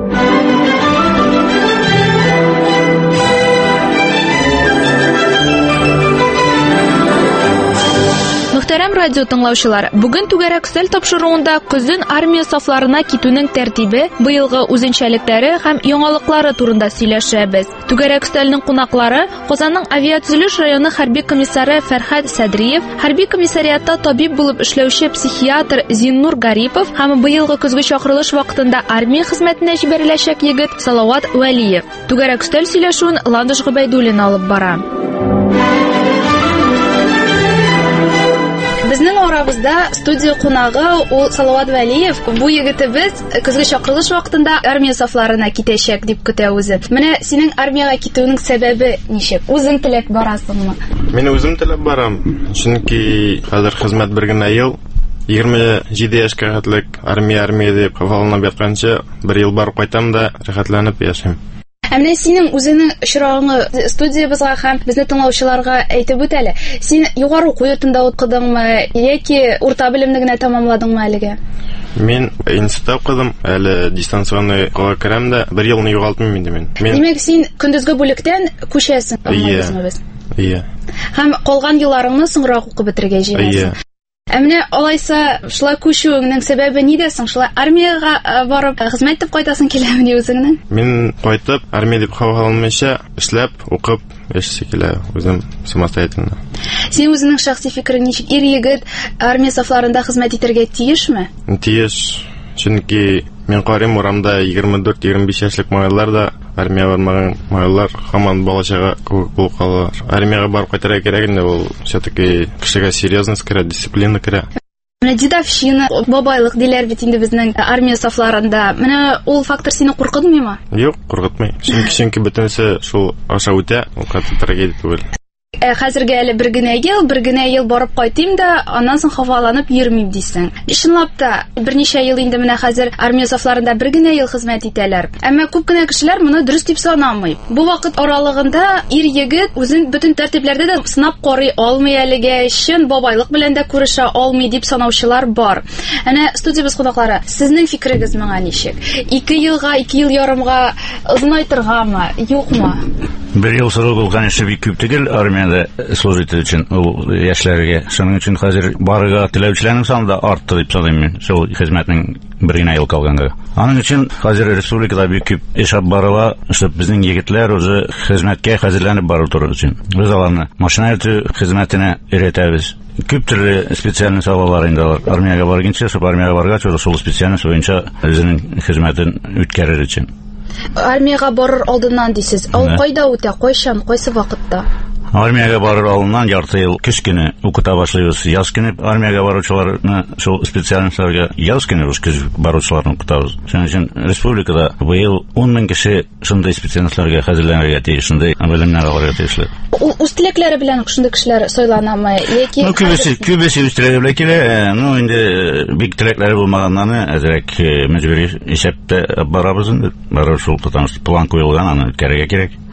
Мөхтәрәм радио тыңлаучылар, бүген түгәрәк өстәл тапшыруында көзен армия сафларына китүнең тәртибе, быелгы үзенчәлекләре һәм яңалыклары турында сөйләшәбез. Түгәрәк өстәлнең кунаклары Казанның авиатөзелеш районы хәрби комиссары Фәрхәт Садриев, хәрби комиссариатта табиб булып эшләүче психиатр Зиннур Гарипов һәм быелгы көзге чакырылыш вакытында армия хезмәтенә җибәреләчәк егет Салават Вәлиев. Түгәрәк өстәл сөйләшүен Ландыш Гобәйдуллин алып бара. Безнең арабызда студия кунагы ул Салават Вәлиев. Бу егетебез көзге чакырылыш вакытында армия сафларына китәчәк дип көтә үзе. Менә синең армияга китүнең сәбәбе ничек? Үзең теләп барасыңмы? Мин үзем теләп барам. Чөнки хәзер хезмәт бер генә ел, егерме җиде яшькә хәтлек армия армия дип хаваланып ятканчы, бер ел барып кайтам да рәхәтләнеп яшим. Ә менә синең үзеңнең очрагыңны студиябызга һәм безне тыңлаучыларга әйтеп үт әле. Син югары уку йортында укыдыңмы яки урта белемне генә тәмамладыңмы әлегә? Мин институтта укыдым, әле дистанционный укуга керәм дә, бер елны югалтмыйм инде мин. Димәк, син көндезге бүлектән күчәсең, аңлыйсыңбы без? Ия. Һәм калган елларыңны соңрак укып бетергә җыенасың. Ә менә алайса шулай күчүеңнең сәбәбе нидә соң? Шулай армияга барып хезмәт итеп кайтасың киләме үзеңнең? Мин кайтып, армия дип хаваланмыйча, эшләп, укып яшәсе килә үзем самостоятельно. Син үзеңнең шәхси фикерең ничек? Ир-егет армия сафларында хезмәт итәргә тиешме? Тиеш. Чөнки мин карыйм, урамда егерме дүрт егерме биш яшьлек малайлар да, армия бармаган малайлар һаман балачага күп булып калалар. Армияга барып кайтырга кирәк инде, ул все-таки кешегә серьезность керә, дисциплина керә. Менә дидовщина, бабайлык диләр бит инде безнең армия сафларында. Менә ул фактор сине куркытмыймы? Юк, куркытмый. Чөнки чөнки бөтенесе шул аша үтә, ул каты трагедия түгел. Хәзергә әле бер генә ел, бер генә ел барып кайтыйм да, аннан соң хаваланып йөрмим дисең. Чынлап та, берничә ел инде менә хәзер армия сафларында бер генә ел хезмәт итәләр. Әмма күп кенә кешеләр моны дөрес дип санамый. Бу вакыт аралыгында ир-егет үзен бөтен тәртипләрдә дә сынап карый алмый әлегә, чын бабайлык белән дә күрешә алмый дип санаучылар бар. Әнә студиябыз кунаклары, сезнең фикерегез моңа ничек? ике елга, ике ел ярымга озынайтыргамы, юкмы? Бер ел сорау ул, конечно, бик күп түгел армияда служить өчен, ул яшьләргә. Шуның өчен хәзер барыга теләүчеләрнең саны да артты дип саныйм мин. Шул хезмәтнең бер генә ел калганга. Аның өчен хәзер республикада бик күп эш барыла, чтобы безнең егетләр үзе хезмәткә хәзерләнеп бару туры өчен. Без аларны машина йөртү хезмәтенә өйрәтәбез. Күп төрле специальный сабаклар инде алар. Армияга барганчы, чтобы армияга баргач, шул специальность буенча үзенең хезмәтен үткәрер өчен. Армияга барыр алдыннан дисез. Ул кайда үтә, кайчан, кайсы вакытта? Армияга барыр алдыннан ярты ел көч көне укыта башлыйбыз. Яз көне армияга баручыларны шул специальностьларга яз көне үз көч баручыларны укытабыз. Шуның өчен республикада быел он мең кеше шундый специальностьларга хәзерләнергә тиеш, шундый белемнәр алырга тиешле. Үз теләкләре белән шундый кешеләр сайланамы яки? Ну, күбесе, күбесе үз теләге белән килә. Ну, инде бик теләкләре булмаганнарны әзрәк мәҗбүри исәптә барабыз инде. Барыр шул тотаныш план куелган, аны үткәрергә кирәк.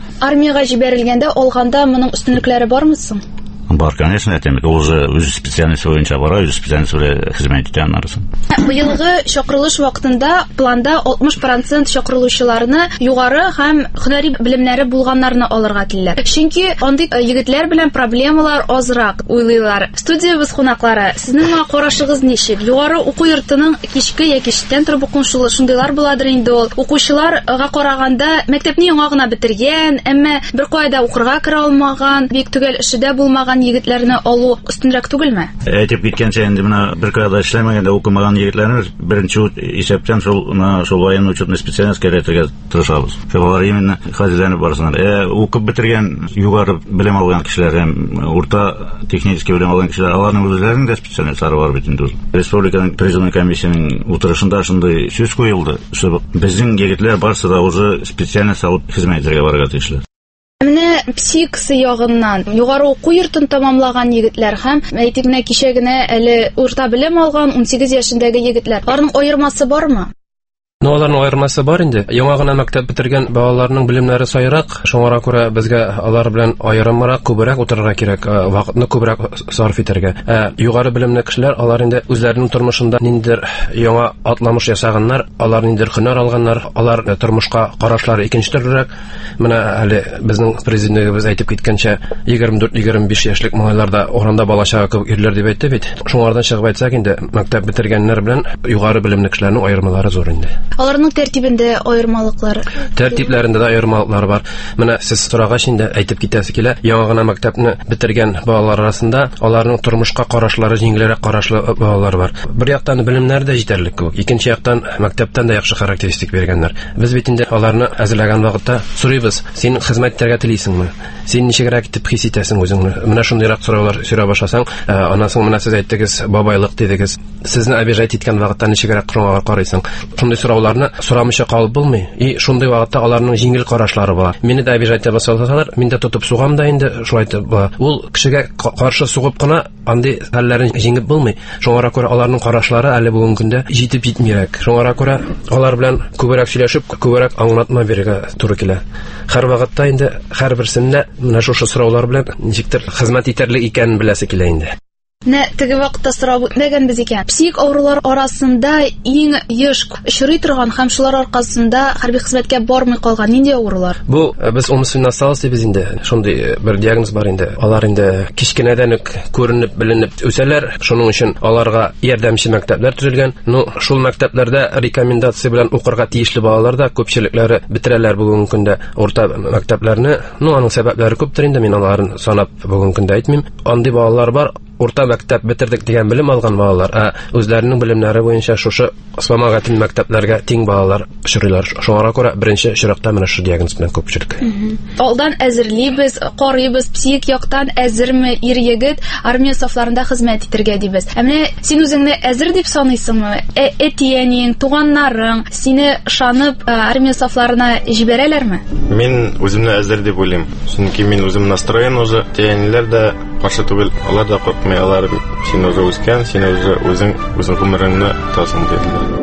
Армияга җибәрелгәндә алганда моның өстенлекләре бармы соң? Бар, конечно, әйтәм. Ул уже үз специальность буенча бара, үз специальность белән хезмәт итә аннарысын. Быелгы чакырылыш вакытында планда алтмыш процент чакырылучыларны югары һәм һөнәри белемнәре булганнарны алырга телиләр. Чөнки андый егетләр белән проблемалар азрак уйлыйлар. Студиябыз кунаклары, сезнең моңа карашыгыз ничек? Югары уку йортының кичке яки читтән торып укучылар шундыйлар буладыр инде ул. Укучыларга караганда мәктәпне яңа гына бетергән, әмма бер кайда укырга кера алмаган, бик түгел эшедә булмаган егетләрне алу өстенрәк түгелме? Әйтеп киткәнчә, инде менә бер кайда эшләмәгәндә укымаган егетләрне беренче исәптән шул шул военный учетный специальность кертергә тырышабыз. Шулар именно хәзерләнеп барсыннар. Ә укып бетергән, югары белем алган кешеләр һәм урта технический белем алган кешеләр, аларның үзләренең дә специалистлары бар бит инде. Республиканың президент комиссиясының утырышында шундый сүз куелды, что безнең егетләр барсы да уже специальность алып хезмәт итәргә барырга тиешләр. Менә психикасы ягыннан югары уку йортын тамамлаган егетләр һәм әйтик менә кичә генә әле урта белем алган унсигез яшендәге егетләр, аларның аермасы бармы? Ну, аларның аермасы бар инде. Яңа гына мәктәп бетергән балаларның белемнәре сайрак, шуңара күрә безгә алар белән аерымрак, күбрәк утырырга кирәк, вакытны күбрәк сарыф итәргә. Ә югары белемле кешеләр, алар инде үзләренең тормышында ниндидер яңа атламыш ясаганнар, алар ниндидер һөнәр алганнар, алар тормышка карашлары икенче төрлерәк. Менә әле безнең президентыбыз әйтеп киткәнчә, егерме дүрт егерме биш яшьлек малайларда орында балачага күп ирләр дип әйтте бит. Шуңардан чыгып әйтсәк инде, мәктәп бетергәннәр белән югары белемле кешеләрнең аермалары зур инде. Аларның тәртибендә аермалыклары. Тәртипләрендә дә аермалыклар бар. Менә сез сорагач инде әйтеп китәсе килә. Яңа гына мәктәпне бетергән балалар арасында аларның тормышка карашлары җиңелрәк карашлы балалар бар. Бер яктан белемнәре дә җитәрлек күп. Икенче яктан мәктәптән дә яхшы характеристик биргәннәр. Без бит инде аларны әзерләгән вакытта сорыйбыз: син хезмәт итәргә телисеңме? Син ничегрәк итеп хис итәсең үзеңне? Менә шундыйрак сораулар сорап башласаң, аннан соң менә сез әйттегез, бабайлык дидегез. Сезне обижать иткән вакытта ничегрәк шуңа карыйсың? Шундый сорауларны сорамыйча калып булмый. И шундый вакытта аларның җиңел карашлары бар. Мине дә обижать итә башласалар, мин дә тотып сугам да инде, шулай итеп. Ул кешегә каршы сугып кына андый хәлләрен җиңеп булмый. Шуңа күрә аларның карашлары әле бүгенге көндә җитеп җитмирәк. Шуңа күрә алар белән күбрәк сөйләшеп, күбрәк аңлатма бирергә туры килә. Һәр вакытта инде һәрберсендә менә шушы сораулар белән ничектер хезмәт итәрлек икәнен беләсе килә инде. Нә теге вакытта сорап үтмәгәнбез икән. Псих авырулар арасында иң еш очрый торган һәм шулар аркасында хәрби хезмәткә бармый калган нинди авырулар? Бу без умственно осталось без инде. Шундый бер диагноз бар инде. Алар инде кичкенәдән үк күренеп, беленеп үсәләр. Шуның өчен аларга ярдәмче мәктәпләр төзелгән. Ну, шул мәктәпләрдә рекомендация белән укырга тиешле балалар да күпчелекләре бетерәләр бүгенге көндә орта мәктәпләрне. Ну, аның сәбәпләре күптер инде, мин аларын санап бүгенге көндә әйтмим. Андый балалар бар. Урта мәктәп бетердек дигән белем алган балалар, ә үзләренең белемнәре буенча шушы исламагатин мәктәпләргә тиң балалар очрыйлар. Шуңа күрә беренче чиракта менә шу диагноз белән күпчелек. Алдан әзерлибез, карыйбыз, психик яктан әзерме ир-егет армия сафларында хезмәт итәргә дибез. Ә менә син үзеңне әзер дип саныйсыңмы? Әтиянең, туганнарың сине ышанып армия сафларына җибәрәләрме? Мин үземне әзер дип уйлыйм. Чөнки мин үзем настроен уже, тияниләр дә каршы түгел, алар да куркмый, алар син уже үскән, син уже үзең үзең гомереңне тасың диделәр.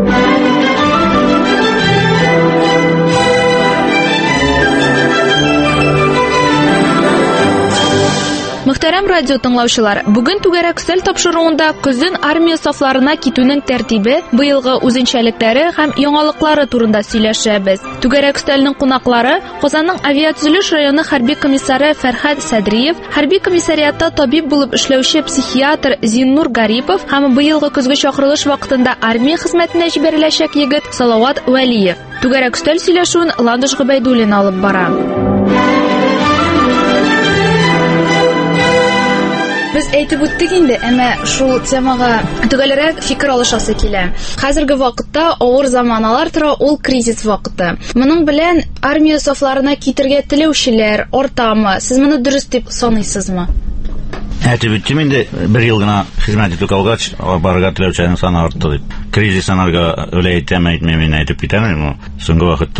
Мөхтәрәм радио тыңлаучылар, бүген түгәрәк өстәл тапшыруында көзен армия сафларына китүнең тәртибе, быелгы үзенчәлекләре һәм яңалыклары турында сөйләшәбез. Түгәрәк өстәлнең кунаклары Казанның авиатөзелеш районы хәрби комиссары Фәрхәт Садриев, хәрби комиссариатта табиб булып эшләүче психиатр Зиннур Гарипов һәм быелгы көзге чакырылыш вакытында армия хезмәтенә җибәреләчәк егет Салават Вәлиев. Түгәрәк өстәл сөйләшүен Ландыш Гобәйдуллин алып бара. Без әйтеп үттек инде, әмма шул темага төгәлрәк фикер алышасы килә. Хәзерге вакытта авыр заманалар тора, ул кризис вакыты. Моның белән армия сафларына китергә теләүчеләр артамы? Сез моны дөрес дип саныйсызмы? Әйтеп үттем инде, бер ел гына хезмәт итеп калгач, барырга теләүчеләрнең саны артты дип. Кризис санарга өлә әйтәм, әйтмәм, мин әйтеп китәм. Соңгы вакытта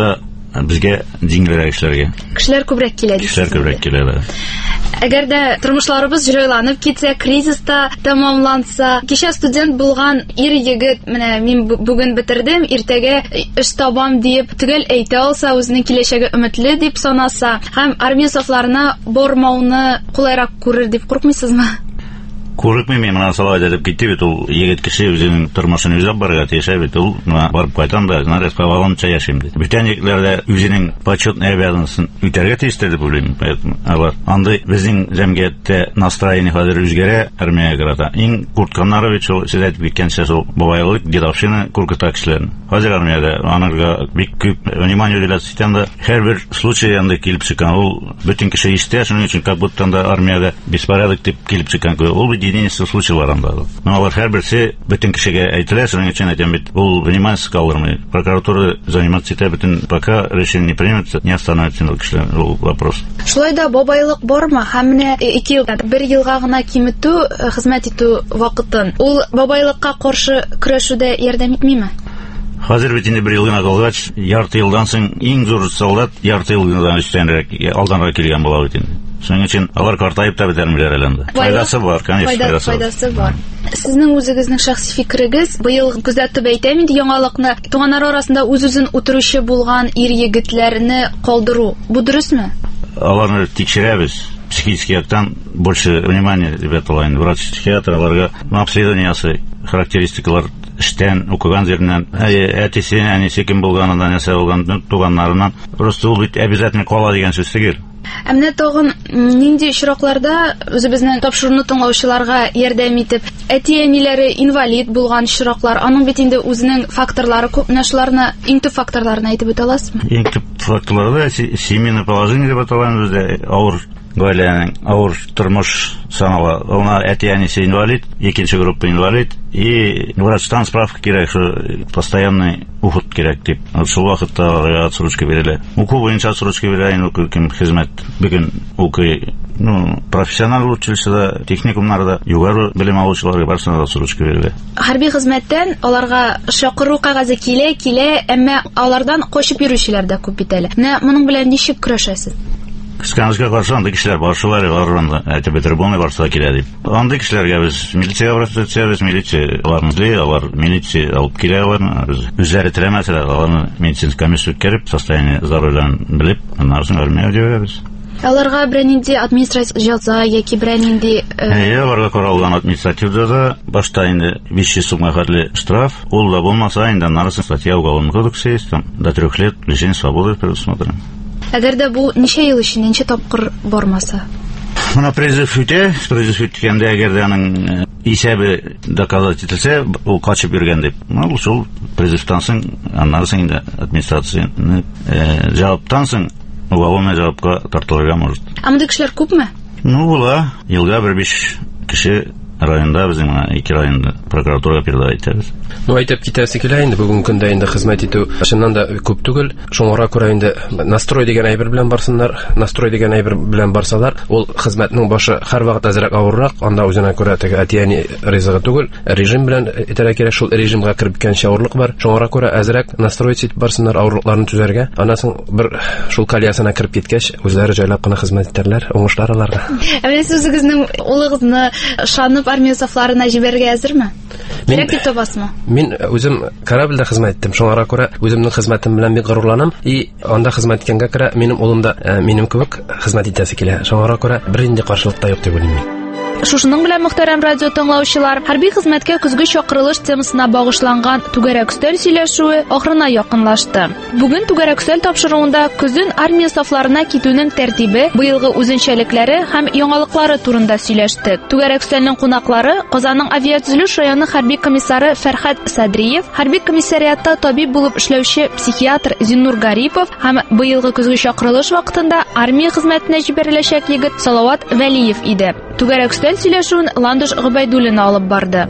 безгә җиңелрәк эшләргә. Кешеләр күбрәк килә дисез. Кешеләр күбрәк киләләр. Әгәр дә тормышларыбыз җайланып китсә, кризиста тәмамланса, кичә студент булган ир-егет, менә мин бүген бетердем, иртәгә эш табам дип төгәл әйтә алса, үзенең киләчәге өметле дип санаса, һәм армия сафларына бормауны кулайрак күрер дип курыкмыйсызмы? Күрекми мен мына салай деп китте бит ул егет кеше үзенең тормышын үзәп барырга тиешә бит ул барып кайтам да нарез каваланча яшим ди. Бүтән якларда үзенең почетный обязанностен үтәргә тиештер дип уйлыйм. Алар андый безнең җәмгыятьтә настроение хәзер үзгәрә армиягә карата. Иң куртканнары бит шул сез әйтеп киткәнчә шул бабайлык дедовщина куркыта кешеләрне. Хәзер армиядә анарга бик күп внимание уделяется икән, һәрбер случай янда килеп чыккан. Ул бөтен кеше ишетә, шуның өчен как будто да армиядә беспорядок дип килеп чыккан. Ул единичный случай бар анда. Но алар һәрберсе бөтен кешегә әйтелә, шуның өчен әйтәм бит, ул внимание калдырмый. Прокуратура заниматься итә, бөтен пока решение не примется, не остановится кешеләр ул вопрос. Шулай да бабайлык бармы? Һәм менә ике ел, бер елга гына киметү, хезмәт итү вакытын. Ул бабайлыкка каршы көрәшүдә ярдәм итмиме? Хәзер бит инде бер ел гына калгач, ярты елдан соң иң зур солдат ярты елдан өстәнрәк, алданрак килгән була бит инде. Шуның өчен алар картайып та бетермиләр әле анда. Файдасы бар, конечно, файдасы, файдасы бар. Сезнең үзегезнең шәхси фикерегез, быел күзәтеп әйтәм инде яңалыкны, туганнар арасында үз-үзен утыручы булган ир-егетләрне калдыру. Бу дөресме? Аларны тикшерәбез. Психический яктан больше внимания ребяталар, врач-психиатр аларга обследование ясый, характеристикалар эштән, укыган җиреннән, әтисе, әнисе кем булганından, нәрсә булган, туганнарыннан. Просто ул бит обязательно кала дигән сүз түгел. Әмма тагын нинди очракларда үзебезнең тапшыруны тыңлаучыларга ярдәм итеп, әти-әниләре инвалид булган очраклар, аның бит инде үзенең факторлары күп, нашларны иң төп факторларын әйтеп үтә аласызмы? Иң төп факторлары семейное положение дип аталган бездә авыр гаиләнең авыр тормыш санала. Аңа әти-әнисе инвалид, икенче группа инвалид и врачтан справка кирәк, что постоянный уход кирәк дип. Шул вакытта отсрочка бирелә. Уку буенча отсрочка бирә, инде кем хезмәт бүген укый, ну, профессиональ училищеда, техникумнарда югары белем алучыларга барсына отсрочка бирелә. Хәрби хезмәттән аларга шакыру кагазе килә, килә, әмма алардан качып йөрүчеләр дә күп бит әле. Менә моның белән ничек көрәшәсез? Кысканычка каршы андый кешеләр баршылар, аларны әйтеп бетереп булмый, барса килә дип. Андый кешеләргә без милициягә барып төшәбез, милиция аларны, алар милиция алып килә аларны, үзләре теләмәсәләр, аларны медицинский комиссия үткәреп, состояние здоровьян белеп, аннан соң армиягә җибәрәбез. Аларга бернинди административ җәза яки бернинди Әйе, аларга каралган административ җәза, башта инде биш йөз сумга хәтле штраф, ул да булмаса, инде нарысы статья уголовного кодекса есть, там до трех лет лишения свободы предусмотрено. Әгәр дә бу ничә ел өчен ничә тапкыр бармаса? Моны призыв үтә, призыв үткәндә әгәр дә аның исәбе доказать ителсә, ул качып йөргән дип. Ну, шул призывтан соң, аннан соң инде администрацияны җаваптан соң уголовный җавапка тартылырга может. Ә монда кешеләр күпме? Ну, була, елга бер биш кеше районда, безнең ике районда прокуратурага передавать итәбез. Ну, әйтеп китәсе килә инде, бүгенге көндә инде хезмәт итү чыннан да күп түгел. Шуңара күрә инде настрой дигән әйбер белән барсыннар, настрой дигән әйбер белән барсалар, ул хезмәтнең башы һәр вакыт әзрәк авыррак, анда үзенә күрә теге әтияни ризыгы түгел, режим белән итәргә кирәк, шул режимга кереп киткәнчә авырлык бар. Шуңара күрә әзрәк настрой итеп барсыннар, авырлыкларны түзәргә. Аннан соң бер шул колеясына кереп киткәч, үзләре җайлап кына хезмәт итәрләр, уңышлар аларга. Ә менә сез үзегезнең улыгызны шанып армия сафларына җибәргә әзерме? Кирәк дип табасызмы? Мин үзем корабльдә хезмәт иттем. Шуңара күрә үземнең хезмәтем белән бик горурланам. И анда хезмәт иткәнгә күрә минем улым да минем кебек хезмәт итәсе килә. Шуңара күрә бернинди каршылык та юк дип уйлыйм. Шушының белән мөхтәрәм радио тыңлаучылар, хәрби хезмәткә көзге чакырылыш темасына багышланган түгәрәк өстәл сөйләшүе ахырына якынлашты. Бүген түгәрәк өстәл тапшыруында көзен армия сафларына китүнең тәртибе, быелгы үзенчәлекләре һәм яңалыклары турында сөйләштек. Түгәрәк өстәлнең кунаклары Казанның авиатөзелеш районы хәрби комиссары Фәрхәт Садриев, хәрби комиссариатта табиб булып эшләүче психиатр Зиннур Гарипов һәм быелгы көзге чакырылыш вакытында армия хезмәтенә җибәреләчәк егет Салават Вәлиев иде. Түгәрәк өстәл сөйләшүен Ландыш Гобайдуллина алып барды.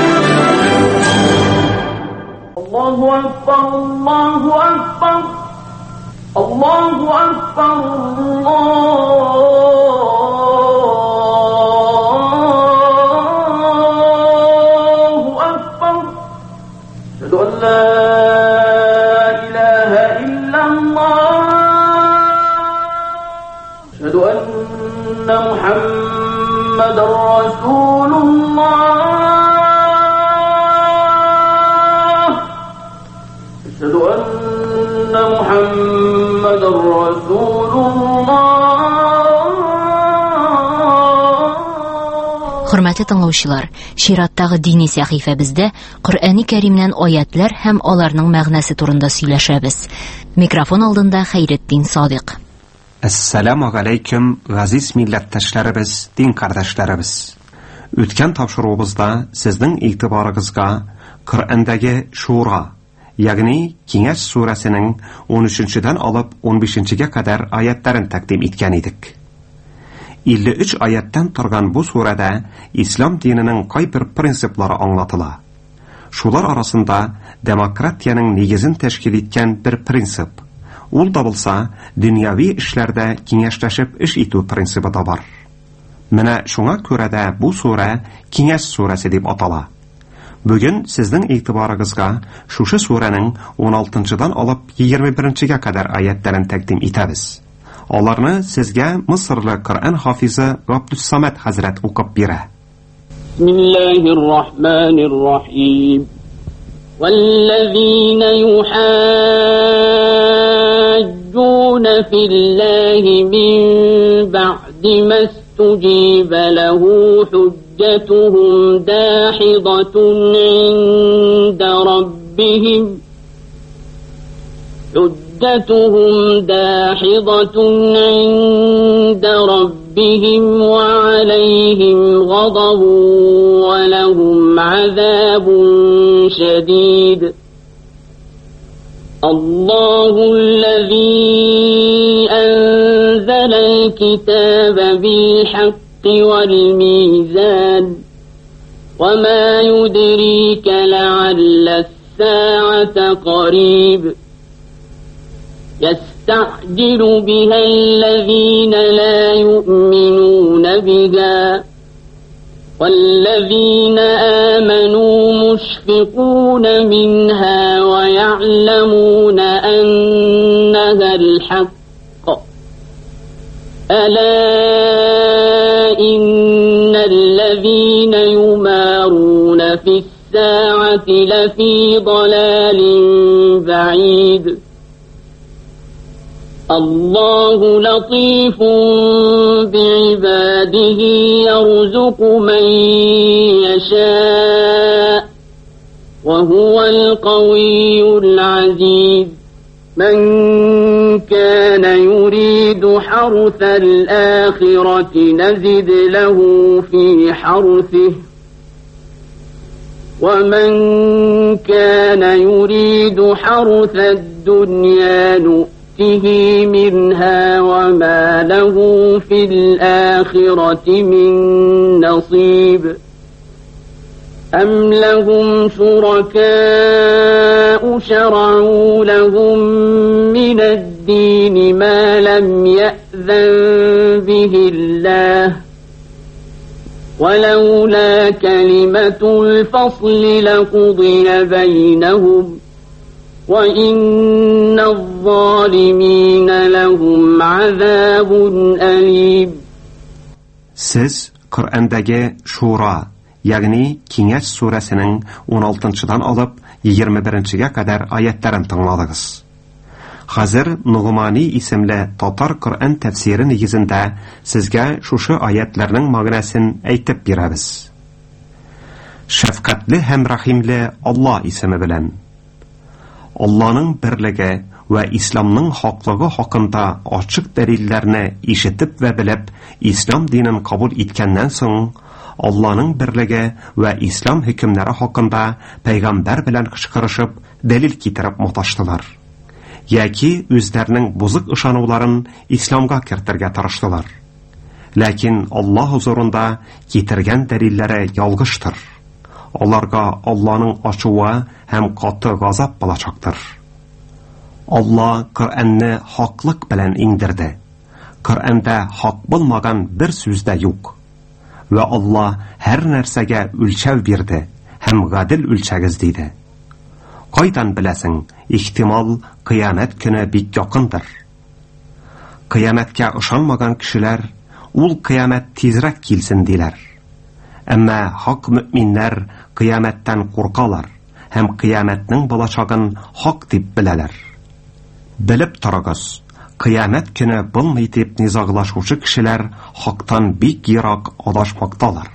Allahu Akbar, Allahu Akbar. الله أكبر الله أكبر أشهد أن لا إله إلا الله أشهد أن محمد رسول الله أشهد أن محمد رسول الله. Hörmәтле тыңлаучылар, чираттагы дини сәхифәбездә Коръәни Кәримнән аятлар һәм аларның мәгънәсе турында сөйләшәбез. Микрофон алдында Хәйретдин Садык. Ассаламу алейкум, газиз милләттәшләребез, дин кардәшләребез. Үткән тапшыруыбызда сезнең игътибарыгызга Коръәндәге Шура, ягъни Киңәш сүрәсенең он өченчедән алып он бишенчегә кадәр аятларын тәкъдим иткән идек. илле өч аяттан торган бу сүрәдә ислам диненең кайбер принциплары аңлатыла. Шулар арасында демократияның нигезен тәшкил иткән бер принцип. Ул да булса, дөньяви эшләрдә киңәшләшеп эш итү принцибы да бар. Менә шуңа күрә дә бу сүрә Киңәш сүрәсе дип атала. Бүген сезнең игътибарыгызга шушы сүрәнең он алтынчыдан алып егерме беренчегә кадәр аятларын тәкъдим итәбез. Аларны сезгә Мисырлы Коръән хафизы Габдуссамад хәзрәт укып бирә. Бисмиллаһир-рахманир-рахим. والذين يحاجون في الله من بعد ما استجيب له حجتهم داحضة عند ربهم حجتهم داحضة عند ربهم وعليهم غضب ولهم عذاب شديد. الله الذي أنزل الكتاب بالحق والميزان وما يدريك لعل الساعة قريب. يستعجل بها الذين لا يؤمنون بها والذين آمنوا مشفقون منها ويعلمون أنها الحق. ألا إن الذين يمارون في الساعة لفي ضلال بعيد. الله لطيف بعباده يرزق من يشاء وهو القوي العزيز. من كان يريد حرث الآخرة نزد له في حرثه ومن كان يريد حرث الدنيا نؤته منها وما له في الآخرة من نصيب. أم لهم شركاء شرعوا لهم من الدين ما لم يأذن به الله ولولا كلمة الفصل لقضي بينهم وإن الظالمين لهم عذاب أليم. Siz Kur'andagi Shura, ягъни Киңәш сүрәсенең он алтынчыдан алып егерме беренчегә кадәр аятларын тыңладыгыз. Хәзер Нугмани исемле татар Коръән тәфсире нигезендә сезгә шушы аятларның мәгънәсен әйтеп бирәбез. Шәфкатьле һәм рәхимле Алла исеме белән. Алланың берлеге ва исламның хаклыгы хакында ачык дәлилләрне ишетеп ва белеп, ислам динен кабул иткәннән соң, Алланың берлеге ва ислам хөкемнәре хакында пәйгамбәр белән кычкырышып, дәлил китереп маташтылар. Яки үзләренең бузык ышануларын исламга кертергә тырыштылар. Ләкин Аллаһ хузурында китергән дәлилләре ялгыштыр. Аларга Алланың ачуы һәм каты газап булачактыр. Алла Коръәнне хаклык белән иңдерде. Коръәндә хак булмаган бер сүз дә юк. Вә Алла һәр нәрсәгә үлчәү бирде һәм гадел үлчәгез диде. Кайдан беләсең, ихтимал кыямәт көне бик якындыр. Кыямәткә ышанмаган кешеләр, ул кыямәт тизрәк килсен диләр. Әмма хак мөэминнәр кыямәттән куркалар һәм кыямәтнең булачагын хак дип беләләр. Белеп торыгыз, кыямәт көне булмый дип низаглашучы кешеләр хактан бик ерак адашмакталар.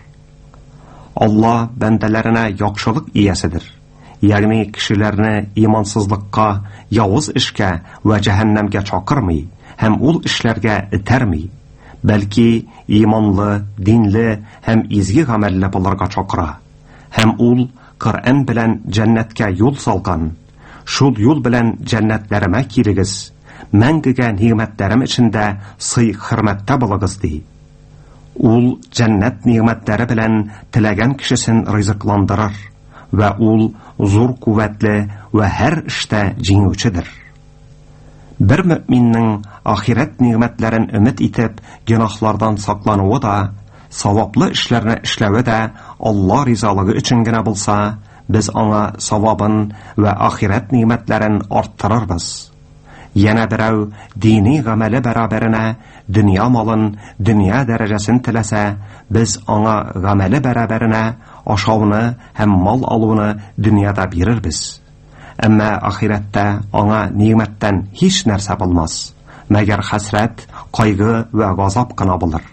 Алла бәндәләренә яхшылык ияседер. Ягъни кешеләрне имансызлыкка, явыз эшкә вә җәһәннәмгә чакырмый һәм ул эшләргә этәрми, бәлки иманлы, динле һәм изге гамәлле булырга чакыра. Һәм ул Коръән белән җәннәткә юл салган. Шул юл белән җәннәтләремә килегез, мәңгегә нигъмәтләрем эчендә сый-хөрмәттә булыгыз ди. Ул җәннәт нигъмәтләре белән теләгән кешесен ризыкландырыр вә ул зур куәтле вә һәр эштә җиңүчедер. Бер мөэминнең ахирәт нигъмәтләрен өмет итеп гөнаһлардан саклануы да, саваплы эшләрне эшләве дә Алла ризалыгы өчен генә булса, без аңа савабын вә ахирәт нигъмәтләрен арттырырбыз. Яна берәү дини гамәле бәрабәренә дөнья малын, дөнья дәрәҗәсен теләсә, без аңа гамәле бәрабәренә ашауны һәм мал алуны дөньяда бирербез. Әмма ахирәттә аңа нигъмәттән һич нәрсә булмас, мәгәр хәсрәт, кайгы вә газап кына булыр.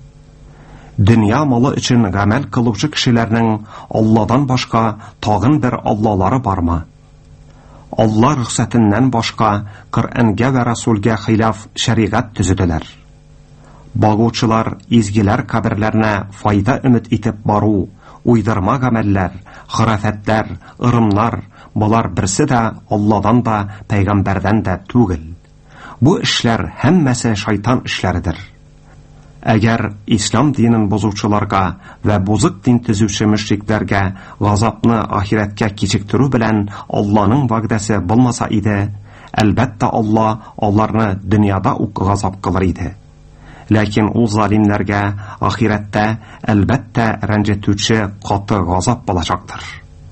Дөнья малы өчен гамәл кылучы кешеләрнең Алладан башка тагын бер аллалары бармы? Алла рөхсәтеннән башка Коръәнгә вә Расулгә хилаф шәригать төзеделәр. Багучылар изгеләр каберләренә файда өмет итеп бару, уйдырма гамәлләр, хuraфәтләр, ырымнар, булар берсе дә Алладан да, пәйгамбәрдән дә түгел. Бу эшләр һәммәсе шайтан эшләридер. Әгәр ислам динен бозучыларга вә бузык дин төзүче мөшрикләргә газапны ахирәткә кичектерү белән Алланың вәгъдәсе булмаса иде, әлбәттә Алла аларны дөньяда ук газап кылыр иде. Ләкин ул залимнәргә ахирәттә әлбәттә рәнҗетүче каты газап булачактыр.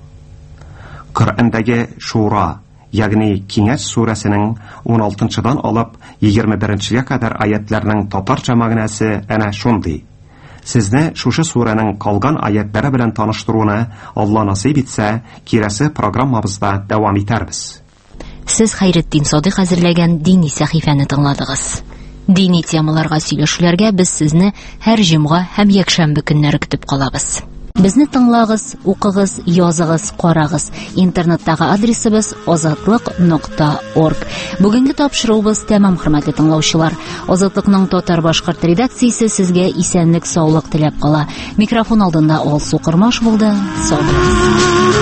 Коръәндәге Шура, ягъни Киңәш сүрәсенең он алтынчыдан алып егерме беренчегә кадәр аятларның татарча мәгънәсе әнә шундый. Сезне шушы сүрәнең калган аятлары белән таныштыруны Алла насыйп итсә, кирәсе программабызда дәвам итәрбез. Сез Хәйретдин Садыйк әзерләгән дини сәхифәне тыңладыгыз. Дини темаларга сөйләшүләргә без сезне һәр җомга һәм якшәмбе көннәре көтеп калабыз. Безне тыңлагыз, укыгыз, языгыз, карагыз. Интернеттагы адресыбыз азатлык нокта орг. Бүгенге тапшыруыбыз тәмам, хөрмәтле тыңлаучылар. Азатлыкның татар-башкорт редакциясе сезгә исәнлек, саулык теләп кала. Микрофон алдында Алсу Кырмаш булды. Сау булыгыз.